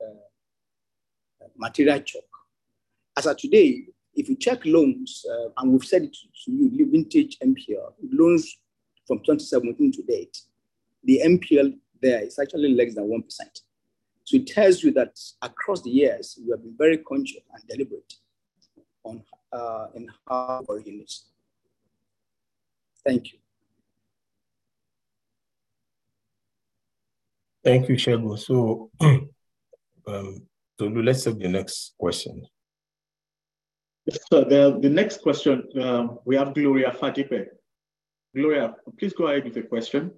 uh, material shock. As of today, if you check loans, uh, and we've said it to you, vintage N P L, loans from twenty seventeen to date, the N P L there is actually less than one percent. So it tells you that across the years, we have been very conscious and deliberate on uh, in how our units. Thank you. Thank you, Segun. So, um, so let's take the next question. So the, the next question, uh, we have Gloria Fadipe. Gloria, please go ahead with the question.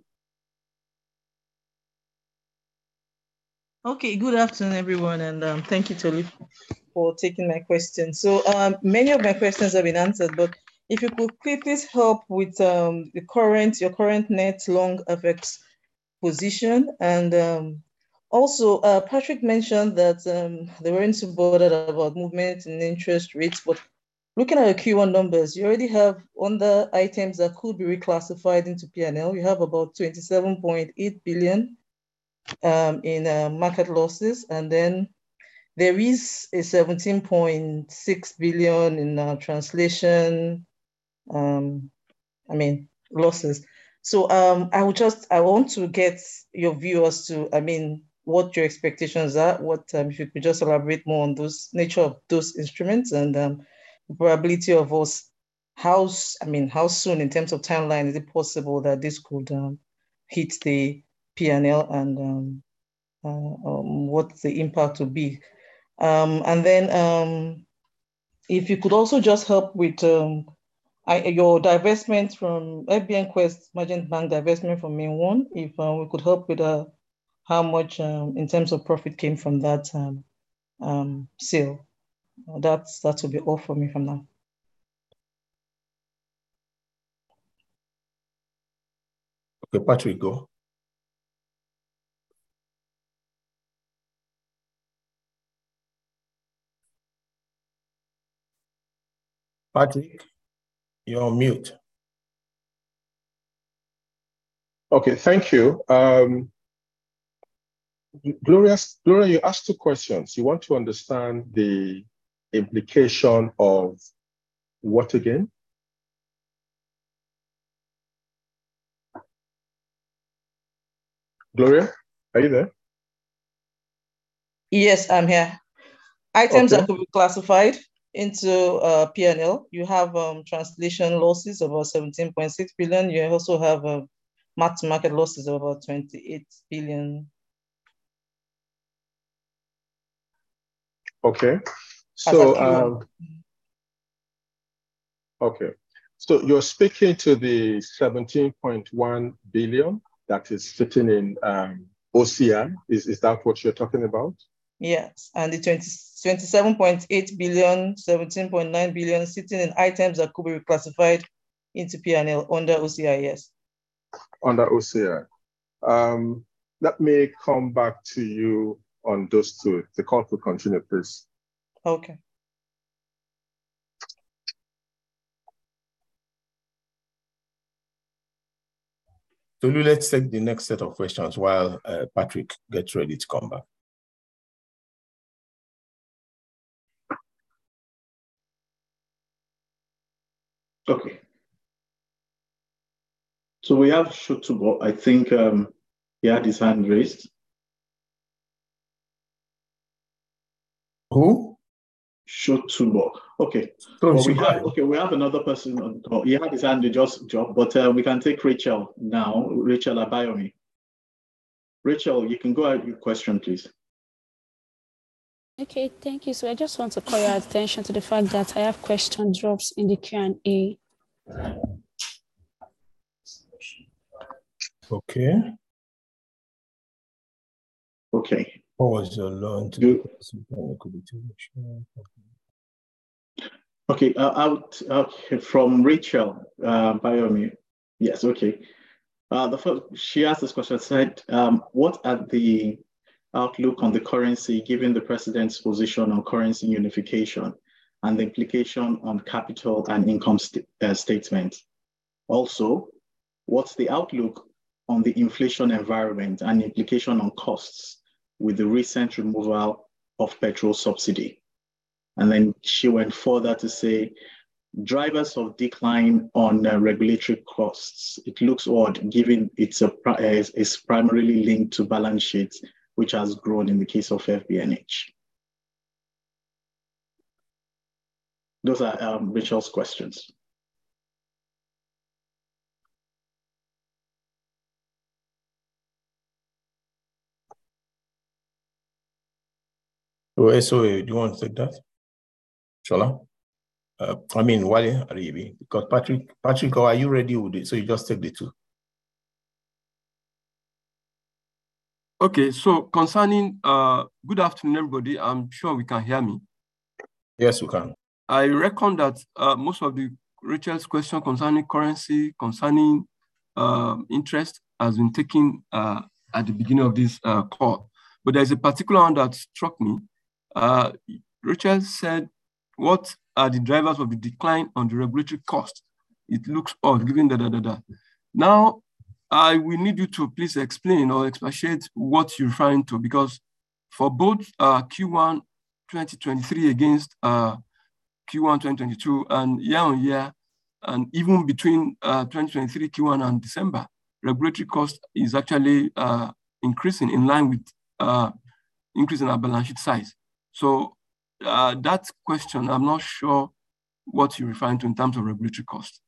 Okay, good afternoon, everyone, and um, thank you, Tolu, for taking my question. So um, many of my questions have been answered, but if you could please help with um, the current, your current net long F X position. And um, also, uh, Patrick mentioned that um, they weren't so bothered about movement in interest rates, but looking at the Q one numbers, you already have other items that could be reclassified into P and L. You have about twenty-seven point eight billion um, in uh, market losses, and then there is a seventeen point six billion in uh, translation, um, I mean, losses. So um, I would just, I want to get your view as to, I mean, what your expectations are, what, um, if you could just elaborate more on those nature of those instruments and um, the probability of us, how, I mean, how soon in terms of timeline is it possible that this could um, hit the P and L and um, uh, um, what the impact will be. Um, and then um, if you could also just help with um, I, your divestment from F B N Quest Merchant Bank divestment from Main One, if uh, we could help with uh, how much um, in terms of profit came from that um, um, sale. That's, that will be all for me from now. Okay, Patrick, go. Patrick, you're on mute. Okay, thank you. Um, Gloria, Gloria, you asked two questions. You want to understand the implication of what again? Gloria, are you there? Yes, I'm here. Items Okay. that could be classified into uh, P and L. You have um, translation losses of about seventeen point six billion. You also have uh, mark-to-market losses of about twenty-eight billion. Okay. So, um, okay. So you're speaking to the seventeen point one billion that is sitting in um, O C I. Is, is that what you're talking about? Yes, and the twenty-seven point eight billion, seventeen point nine billion sitting in items that could be reclassified into P and L under O C I, yes. Under O C I. Um, let me come back to you on those two. The call to continue, please. Okay. Tolu, let's take the next set of questions while uh, Patrick gets ready to come back. Okay. So we have Shotubo. I think um, he had his hand raised. Who? Shotubo. Okay. So well, we have okay. We have another person on the call. He had his hand just dropped, but uh, we can take Rachel now. Rachel Abayomi. Rachel, you can go ahead with your question, please. Okay, thank you. So I just want to call your attention to the fact that I have question drops in the Q and A. Okay. Okay. What was your loan to Good. the Okay, uh, out, okay, from Rachel uh, Bayomi. Yes, okay. Uh, the first, she asked this question, said, um, what are the outlook on the currency given the president's position on currency unification and the implication on capital and income st uh, statement? Also, what's the outlook on the inflation environment and implication on costs with the recent removal of petrol subsidy? And then she went further to say, drivers of decline on uh, regulatory costs. It looks odd given it's, a, it's primarily linked to balance sheets, which has grown in the case of F B N H. Those are um, Rachel's questions. So, do you want to take that? Shola? Uh, I mean, Wale Aribi, because Patrick, Patrick, are you ready with it? So you just take the two. Okay, so concerning, uh, good afternoon, everybody. I'm sure we can hear me. Yes, we can. I reckon that uh, most of the Rachel's question concerning currency, concerning uh, interest has been taken uh, at the beginning of this uh, call. But there's a particular one that struck me. Uh, Rachel said, what are the drivers of the decline on the regulatory cost? It looks odd, given da da da da. Now, I will need you to please explain or expatiate what you're referring to, because for both uh, Q one twenty twenty-three against uh, Q one twenty twenty-two and year on year, and even between uh, twenty twenty-three Q one and December, regulatory cost is actually uh, increasing in line with uh, increase in our balance sheet size. So uh, that question, I'm not sure what you're referring to in terms of regulatory cost.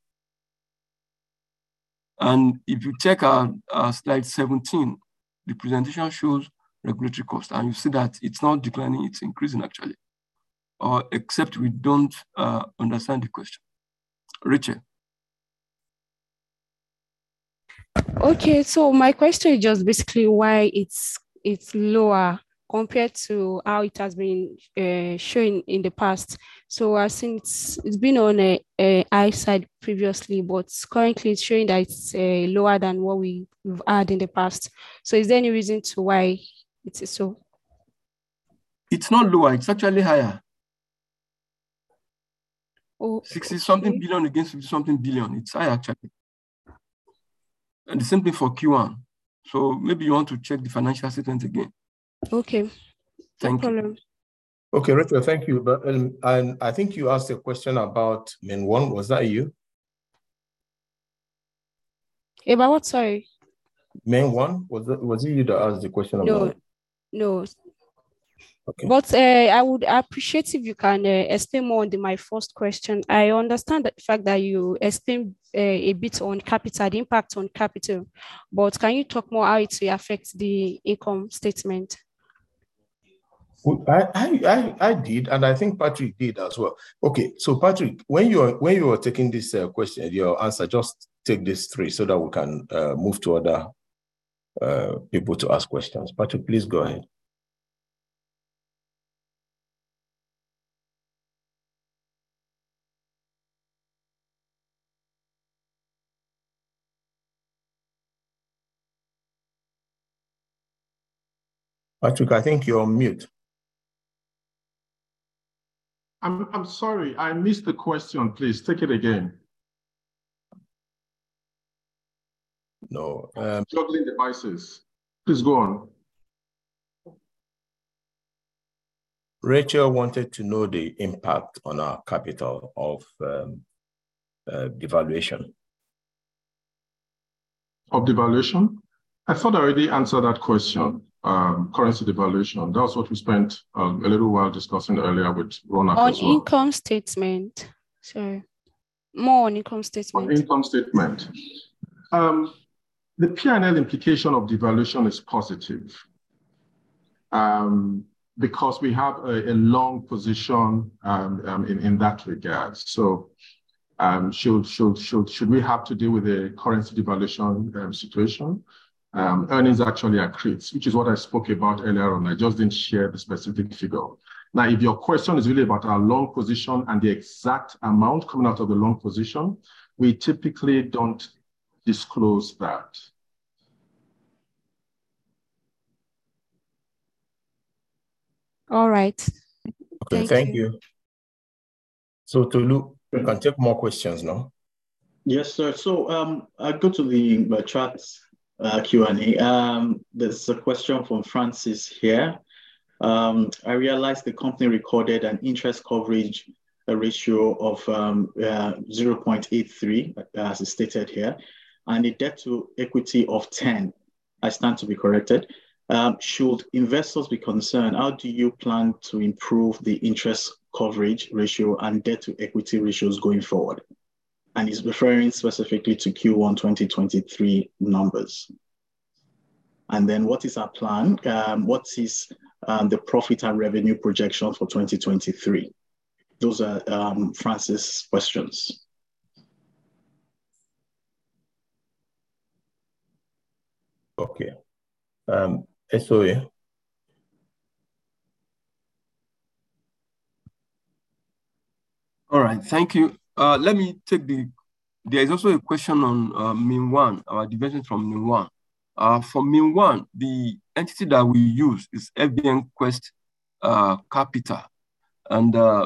And if you check our, our slide seventeen, the presentation shows regulatory cost, and you see that it's not declining, it's increasing actually, or except we don't uh, understand the question. Rachel. Okay, so my question is just basically why it's it's lower compared to how it has been uh, shown in the past. So I've seen it's, it's been on a, a high side previously, but currently it's showing that it's uh, lower than what we've had in the past. So is there any reason to why it is so? It's not lower, it's actually higher. Oh, sixty okay. something billion against fifty something billion, it's high actually. And the same thing for Q one. So maybe you want to check the financial statement again. Okay. Thank no you. problem. Okay, Rachel, thank you. But um, and I think you asked a question about main one. Was that you? About what? Sorry. Main one? Was that, was it you that asked the question No, about? no. Okay. But uh, I would appreciate if you can uh, explain more on the, my first question. I understand the fact that you explained uh, a bit on capital, the impact on capital, but can you talk more how it will affect the income statement? I, I, I, I did, and I think Patrick did as well. Okay, so Patrick, when you are when you are taking this uh, question, your answer, just take these three so that we can uh, move to other uh, people to ask questions. Patrick, please go ahead. Patrick, I think you're on mute. I'm, I'm sorry, I missed the question. Please take it again. No. Um, Juggling devices. Please go on. Rachel wanted to know the impact on our capital of um, uh, devaluation. Of devaluation? I thought I already answered that question. Um, currency devaluation. That was what we spent um, a little while discussing earlier with Ronak On as well. income statement. Sorry. More on income statement. On income statement. Um, the P and L implication of devaluation is positive um, because we have a, a long position um, um, in, in that regard. So um, should, should, should, should we have to deal with a currency devaluation um, situation? Um, earnings actually accretes, which is what I spoke about earlier on. I just didn't share the specific figure. Now, if your question is really about our long position and the exact amount coming out of the long position, we typically don't disclose that. All right. Okay, thank, thank you. you. So Tolu, we can take more questions now. Yes, sir. So um, I go to the uh, chat uh, Q and A. Um, there's a question from Francis here. Um, I realized the company recorded an interest coverage a ratio of um, uh, zero point eight three, as is stated here, and a debt to equity of ten. I stand to be corrected. Um, should investors be concerned? How do you plan to improve the interest coverage ratio and debt to equity ratios going forward? And he's referring specifically to Q one twenty twenty-three numbers. And then what is our plan? Um, what is um, the profit and revenue projection for twenty twenty-three? those are um, Francis' questions. Okay. Um, S O A. All right, thank you. Uh, let me take the, there is also a question on uh, Min one, our deviation from Min one. Uh, for Min one, the entity that we use is F B N Quest uh, Capital. And uh,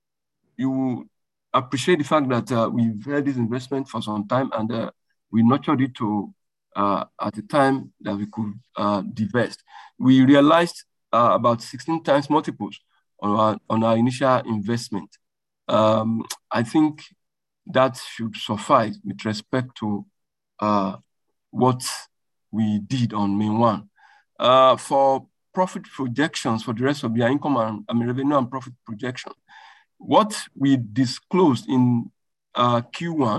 you appreciate the fact that uh, we've had this investment for some time, and uh, we nurtured it to uh, at the time that we could uh, divest. We realized uh, about sixteen times multiples on our, on our initial investment. Um, I think that should suffice with respect to uh, what we did on Min one. Uh, for profit projections for the rest of the year, income and I mean, revenue and profit projection, what we disclosed in uh, Q one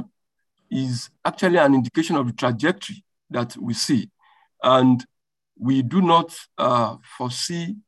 is actually an indication of the trajectory that we see. And we do not uh, foresee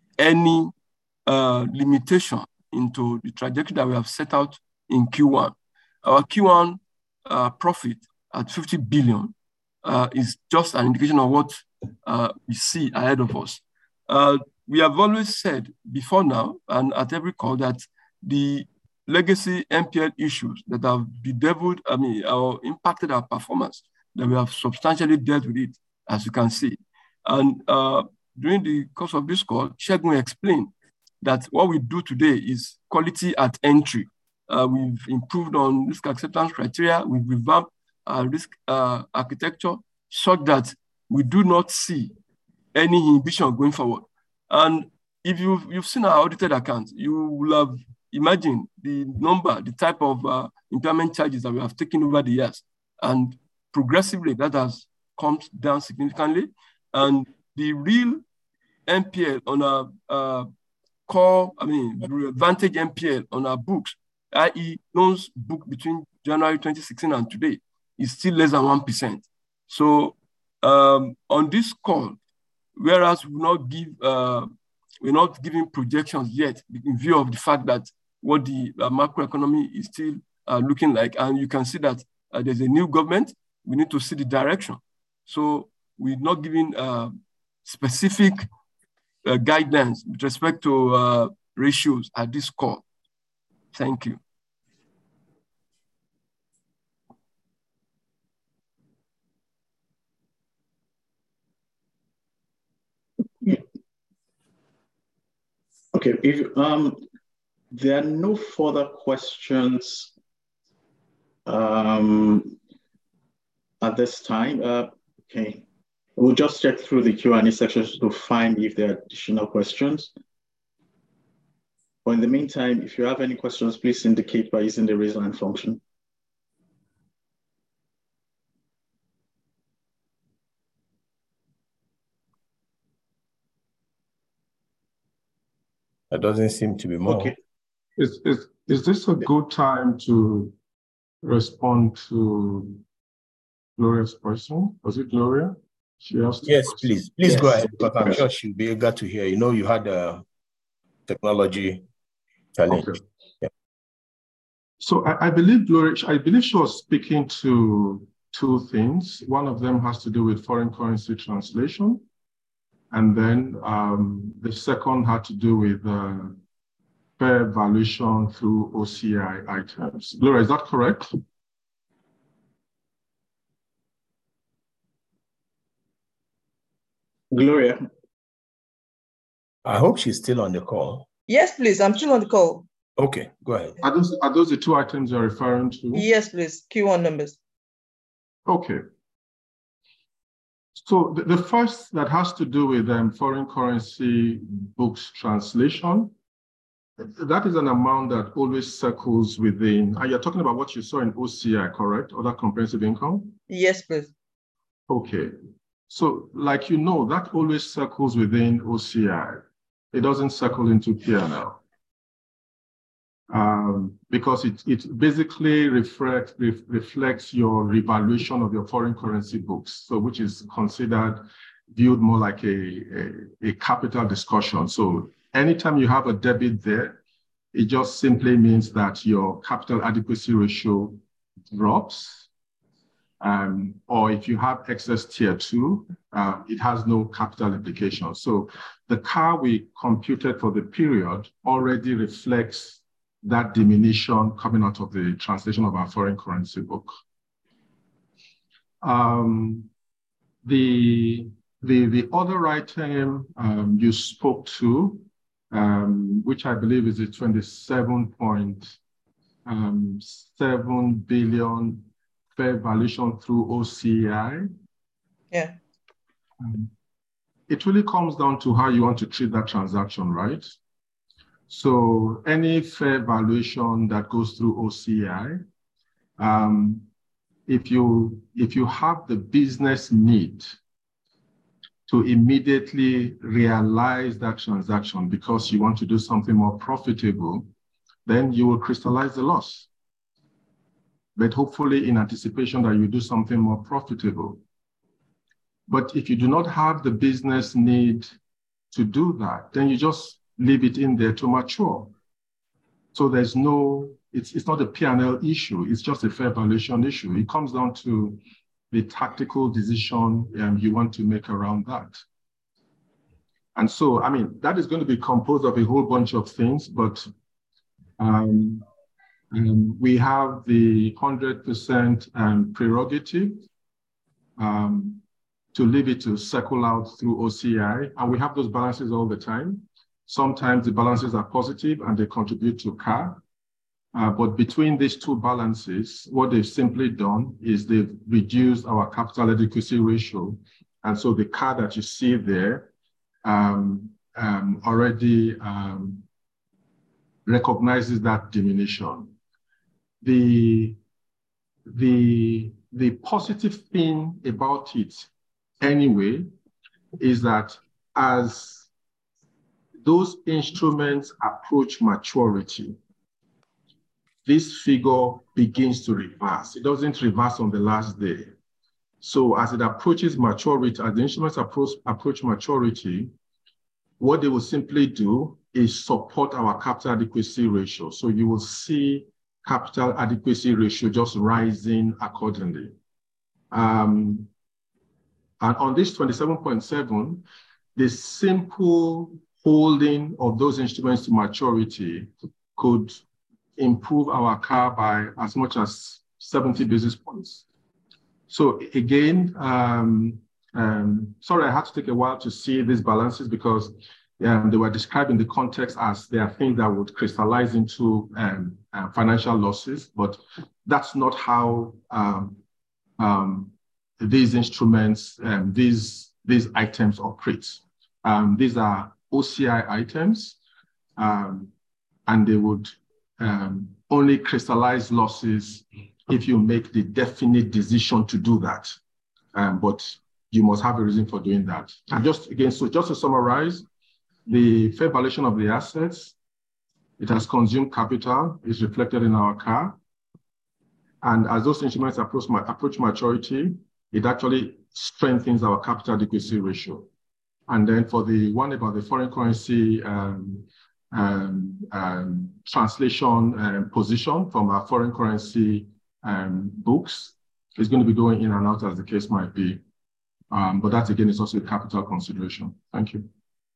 any uh, limitation into the trajectory that we have set out in Q one. Our Q one uh, profit at fifty billion uh, is just an indication of what uh, we see ahead of us. Uh, we have always said before now and at every call that the legacy N P L issues that have bedeviled, I mean, or impacted our performance, that we have substantially dealt with it, as you can see. And uh, during the course of this call, Segun explained that what we do today is quality at entry. Uh, we've improved on risk acceptance criteria. We've revamped our risk uh, architecture such that we do not see any inhibition going forward. And if you've, you've seen our audited accounts, you will have imagined the number, the type of uh, impairment charges that we have taken over the years. And progressively, that has come down significantly. And the real N P L on our uh, core, I mean, Vantage N P L on our books, that is loans booked between January twenty sixteen and today, is still less than one percent. So um, on this call, whereas we not give, uh, we're not giving projections yet in view of the fact that what the uh, macroeconomy is still uh, looking like, and you can see that uh, there's a new government, we need to see the direction. So we're not giving uh, specific uh, guidelines with respect to uh, ratios at this call. Thank you. Okay, if um, there are no further questions um, at this time, uh, okay, we'll just check through the Q and A section to find if there are additional questions. But in the meantime, if you have any questions, please indicate by using the raise hand function. There doesn't seem to be more. Okay. Is, is, is this a good time to respond to Gloria's question? Was it Gloria? She asked. Yes, please. Please yes. go ahead, because I'm sure she'll be eager to hear. You know, you had a technology challenge. Okay. Yeah. So I, I believe Gloria, I believe she was speaking to two things. One of them has to do with foreign currency translation. And then um, the second had to do with uh, fair valuation through O C I items. Gloria, is that correct? Gloria. I hope she's still on the call. Yes, please. I'm still on the call. Okay, go ahead. Are those, are those the two items you're referring to? Yes, please. Q one numbers. Okay. So the, the first that has to do with um, foreign currency books translation, that is an amount that always circles within, and you're talking about what you saw in O C I, correct? Other comprehensive income? Yes, please. Okay. So like you know, that always circles within O C I. It doesn't circle into P and L. Um, because it, it basically reflect, ref, reflects your revaluation of your foreign currency books, so which is considered, viewed more like a, a, a capital discussion. So anytime you have a debit there, it just simply means that your capital adequacy ratio drops. Um, or if you have excess tier two, uh, it has no capital implication. So the C A R we computed for the period already reflects that diminution coming out of the translation of our foreign currency book. Um, the, the, the other item um, you spoke to, um, which I believe is the twenty-seven point seven billion fair valuation through O C I. Yeah. Um, it really comes down to how you want to treat that transaction, right? So any fair valuation that goes through O C I, um, if you, if you have the business need to immediately realize that transaction because you want to do something more profitable, then you will crystallize the loss. But hopefully in anticipation that you do something more profitable. But if you do not have the business need to do that, then you just leave it in there to mature. So there's no, it's, it's not a P and L issue, it's just a fair valuation issue. It comes down to the tactical decision um, you want to make around that. And so, I mean, that is going to be composed of a whole bunch of things, but um, um, we have the one hundred percent um, prerogative um, to leave it to circle out through O C I, and we have those balances all the time. Sometimes the balances are positive and they contribute to C A R. Uh, but between these two balances, what they've simply done is they've reduced our capital adequacy ratio. And so the C A R that you see there um, um, already um, recognizes that diminution. The, the, the positive thing about it anyway is that as those instruments approach maturity, this figure begins to reverse. It doesn't reverse on the last day. So as it approaches maturity, as the instruments approach, approach maturity, what they will simply do is support our capital adequacy ratio. So you will see capital adequacy ratio just rising accordingly. Um, and on this twenty-seven point seven, the simple holding of those instruments to maturity could improve our C A R by as much as seventy basis points. So again, um, um, sorry, I had to take a while to see these balances because um, they were described in the context as they are things that would crystallize into um, uh, financial losses, but that's not how um, um, these instruments, um, these, these items operate. Um, these are O C I items, um, and they would um, only crystallize losses if you make the definite decision to do that. Um, but you must have a reason for doing that. And just again, so just to summarize, the fair valuation of the assets, it has consumed capital, is reflected in our C A R. And as those instruments approach, approach maturity, it actually strengthens our capital adequacy ratio. And then for the one about the foreign currency um, um, um, translation um, position from our foreign currency um, books, it's going to be going in and out as the case might be. Um, but that again is also a capital consideration. Thank you.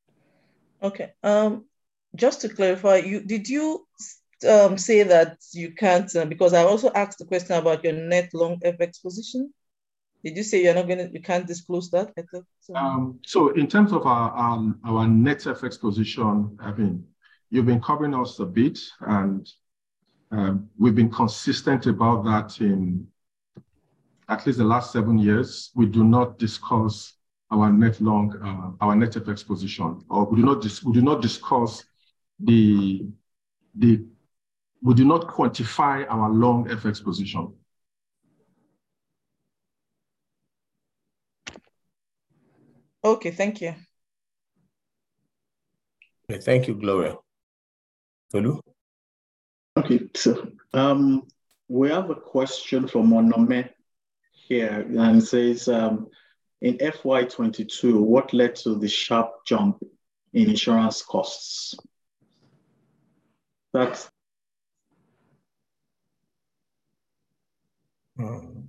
Okay. Um, just to clarify, you did you um, say that you can't, uh, because I also asked the question about your net long F X position. Did you say you're not going to, you can't disclose that? I thought, so. Um, so in terms of our, um, our net F X position, I mean, you've been covering us a bit and um, we've been consistent about that in at least the last seven years. We do not discuss our net long, uh, our net F X position, or we do not, dis we do not discuss the, the, we do not quantify our long F X position. Okay, thank you. Okay, thank you, Gloria. Tolu? Okay, so um, we have a question from Onome here, and it says, um, in F Y twenty-two, what led to the sharp jump in insurance costs? That's um,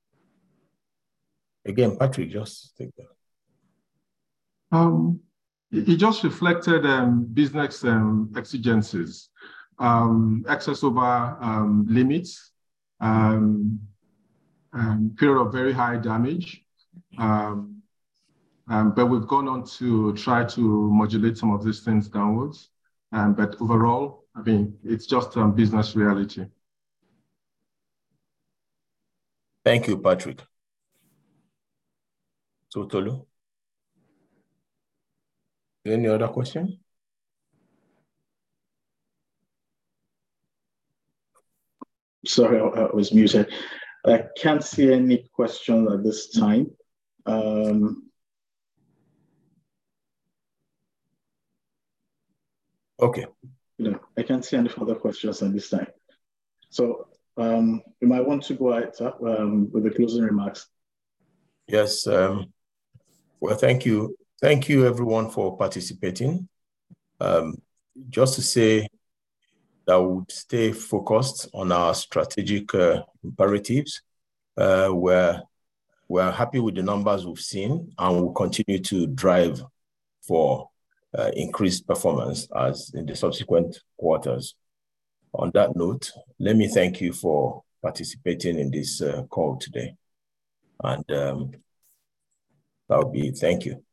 again, Patrick, just take that. Um, it, it just reflected um, business um, exigencies, um, excess over um, limits, um, um, period of very high damage. Um, um, but we've gone on to try to modulate some of these things downwards. Um, but overall, I mean, it's just um, business reality. Thank you, Patrick. So, Tolu, any other question? Sorry, I, I was muted. I can't see any questions at this time. Um, okay. No, I can't see any further questions at this time. So um, you might want to go ahead um, with the closing remarks. Yes. Um, well, thank you. Thank you, everyone, for participating. Um, just to say that we would stay focused on our strategic uh, imperatives. Uh, we're, we're happy with the numbers we've seen, and we'll continue to drive for uh, increased performance as in the subsequent quarters. On that note, let me thank you for participating in this uh, call today. And um, that'll be it. Thank you.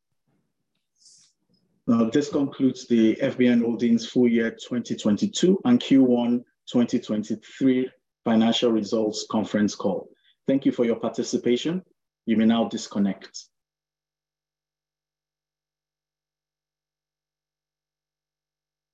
Now, this concludes the F B N Holdings full year twenty twenty-two and Q one twenty twenty-three financial results conference call. Thank you for your participation. You may now disconnect.